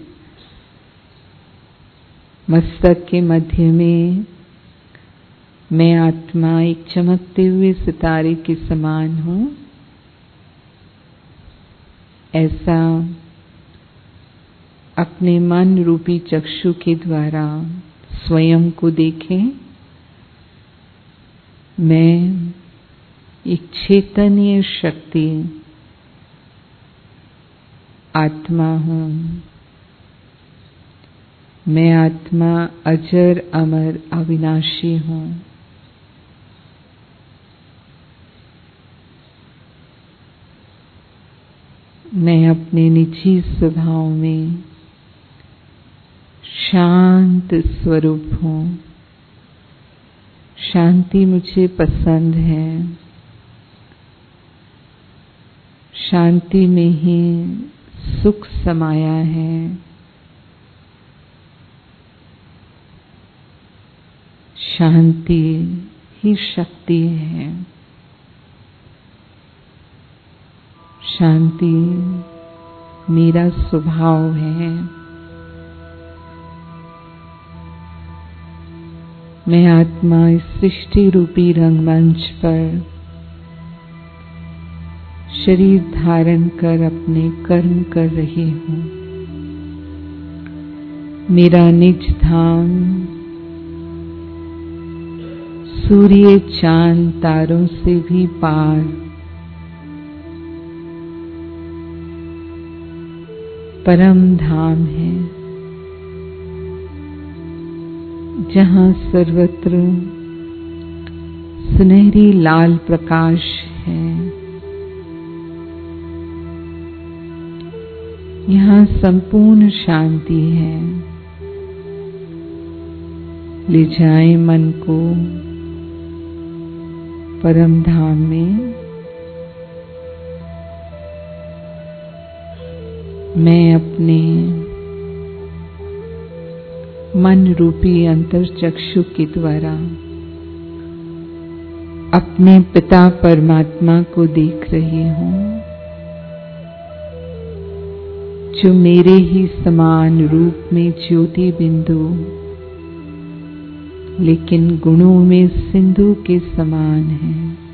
मस्तक के मध्य में मैं आत्मा एक चमकते हुए सितारे के समान हूं, ऐसा अपने मन रूपी चक्षु के द्वारा स्वयं को देखें। मैं एक चैतन्य शक्ति आत्मा हूं। मैं आत्मा अजर अमर अविनाशी हूं। मैं अपने निजी स्वभाव में शांत स्वरूप हूं। शांति मुझे पसंद है। शांति में ही सुख समाया है। शांति ही शक्ति है। शांति मेरा स्वभाव है। मैं आत्मा इस सृष्टि रूपी रंगमंच पर शरीर धारण कर अपने कर्म कर रही हूँ। मेरा निज धाम सूर्य चांद तारों से भी पार परम धाम है, जहाँ सर्वत्र सुनहरी लाल प्रकाश है। यहाँ संपूर्ण शांति है। ले जाएं मन को परम धाम में। मैं अपने मन रूपी अंतर्चक्षु के द्वारा अपने पिता परमात्मा को देख रही हूँ, जो मेरे ही समान रूप में ज्योति बिंदु लेकिन गुणों में सिंधु के समान है।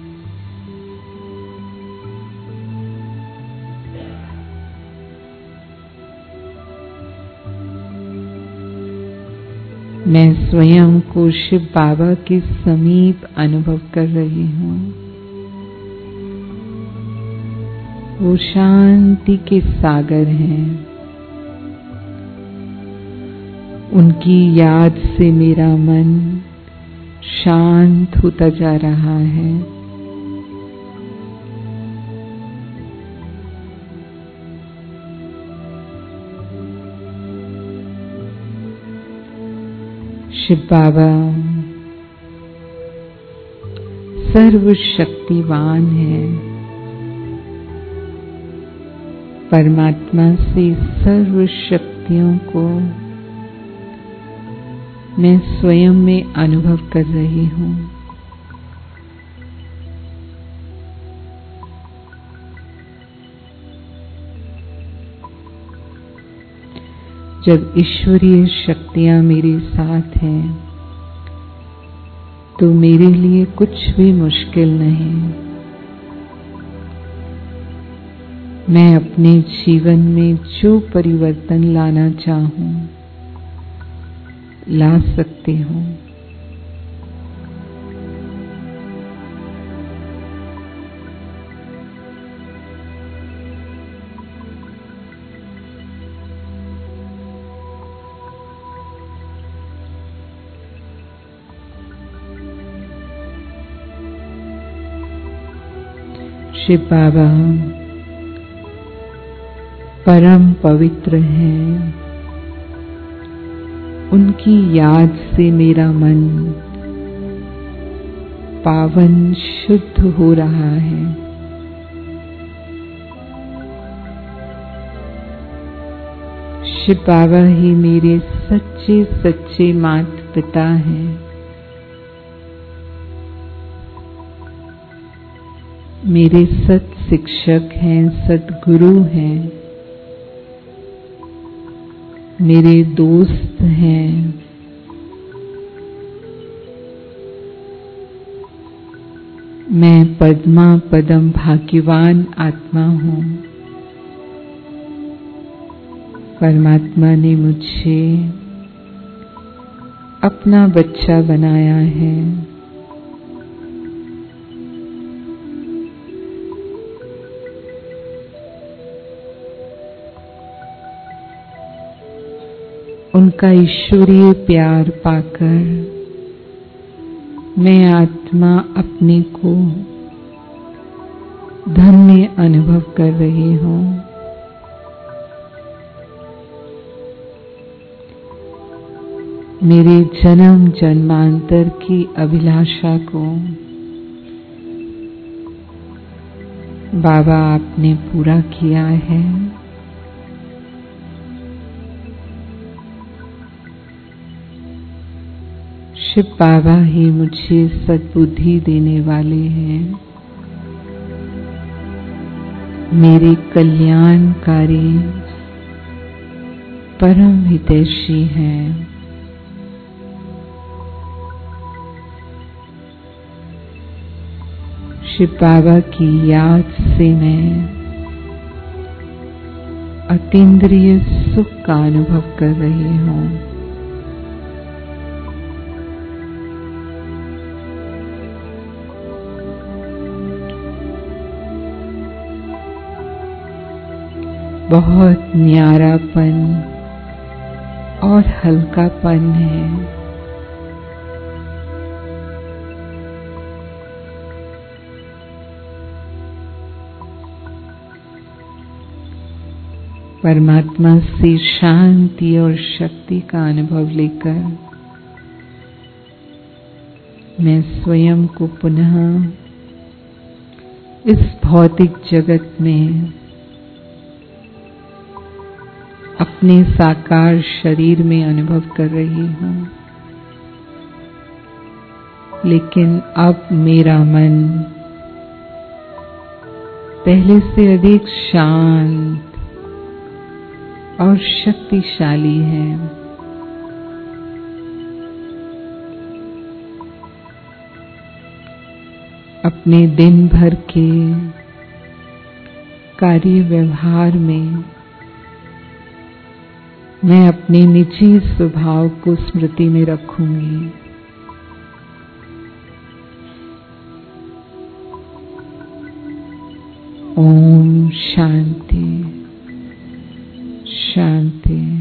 मैं स्वयं को शिव बाबा के समीप अनुभव कर रही हूँ। वो शांति के सागर हैं। उनकी याद से मेरा मन शांत होता जा रहा है। शिव बाबा सर्वशक्तिवान है। परमात्मा से सर्व शक्तियों को मैं स्वयं में अनुभव कर रही हूँ। जब ईश्वरीय शक्तियाँ मेरे साथ हैं तो मेरे लिए कुछ भी मुश्किल नहीं। मैं अपने जीवन में जो परिवर्तन लाना चाहूँ ला सकती हूँ। शिव बाबा परम पवित्र हैं। उनकी याद से मेरा मन पावन शुद्ध हो रहा है। शिव बाबा ही मेरे सच्चे सच्चे माता पिता हैं। मेरे सत शिक्षक हैं, सतगुरु हैं, मेरे दोस्त हैं। मैं पद्मा पदम भाग्यवान आत्मा हूँ। परमात्मा ने मुझे अपना बच्चा बनाया है। उनका ईश्वरीय प्यार पाकर मैं आत्मा अपने को धन्य अनुभव कर रही हूँ। मेरे जन्म जन्मांतर की अभिलाषा को बाबा आपने पूरा किया है। शिव बाबा ही मुझे सद्बुद्धि देने वाले हैं। मेरे कल्याणकारी परम हितैषी हैं। शिव बाबा की याद से मैं अतीन्द्रिय सुख का अनुभव कर रही हूँ। बहुत न्यारापन और हल्कापन है। परमात्मा से शांति और शक्ति का अनुभव लेकर मैं स्वयं को पुनः इस भौतिक जगत में अपने साकार शरीर में अनुभव कर रही हूँ। लेकिन अब मेरा मन पहले से अधिक शांत और शक्तिशाली है। अपने दिन भर के कार्य व्यवहार में मैं अपने निजी स्वभाव को स्मृति में रखूंगी। ओम शांति शांति।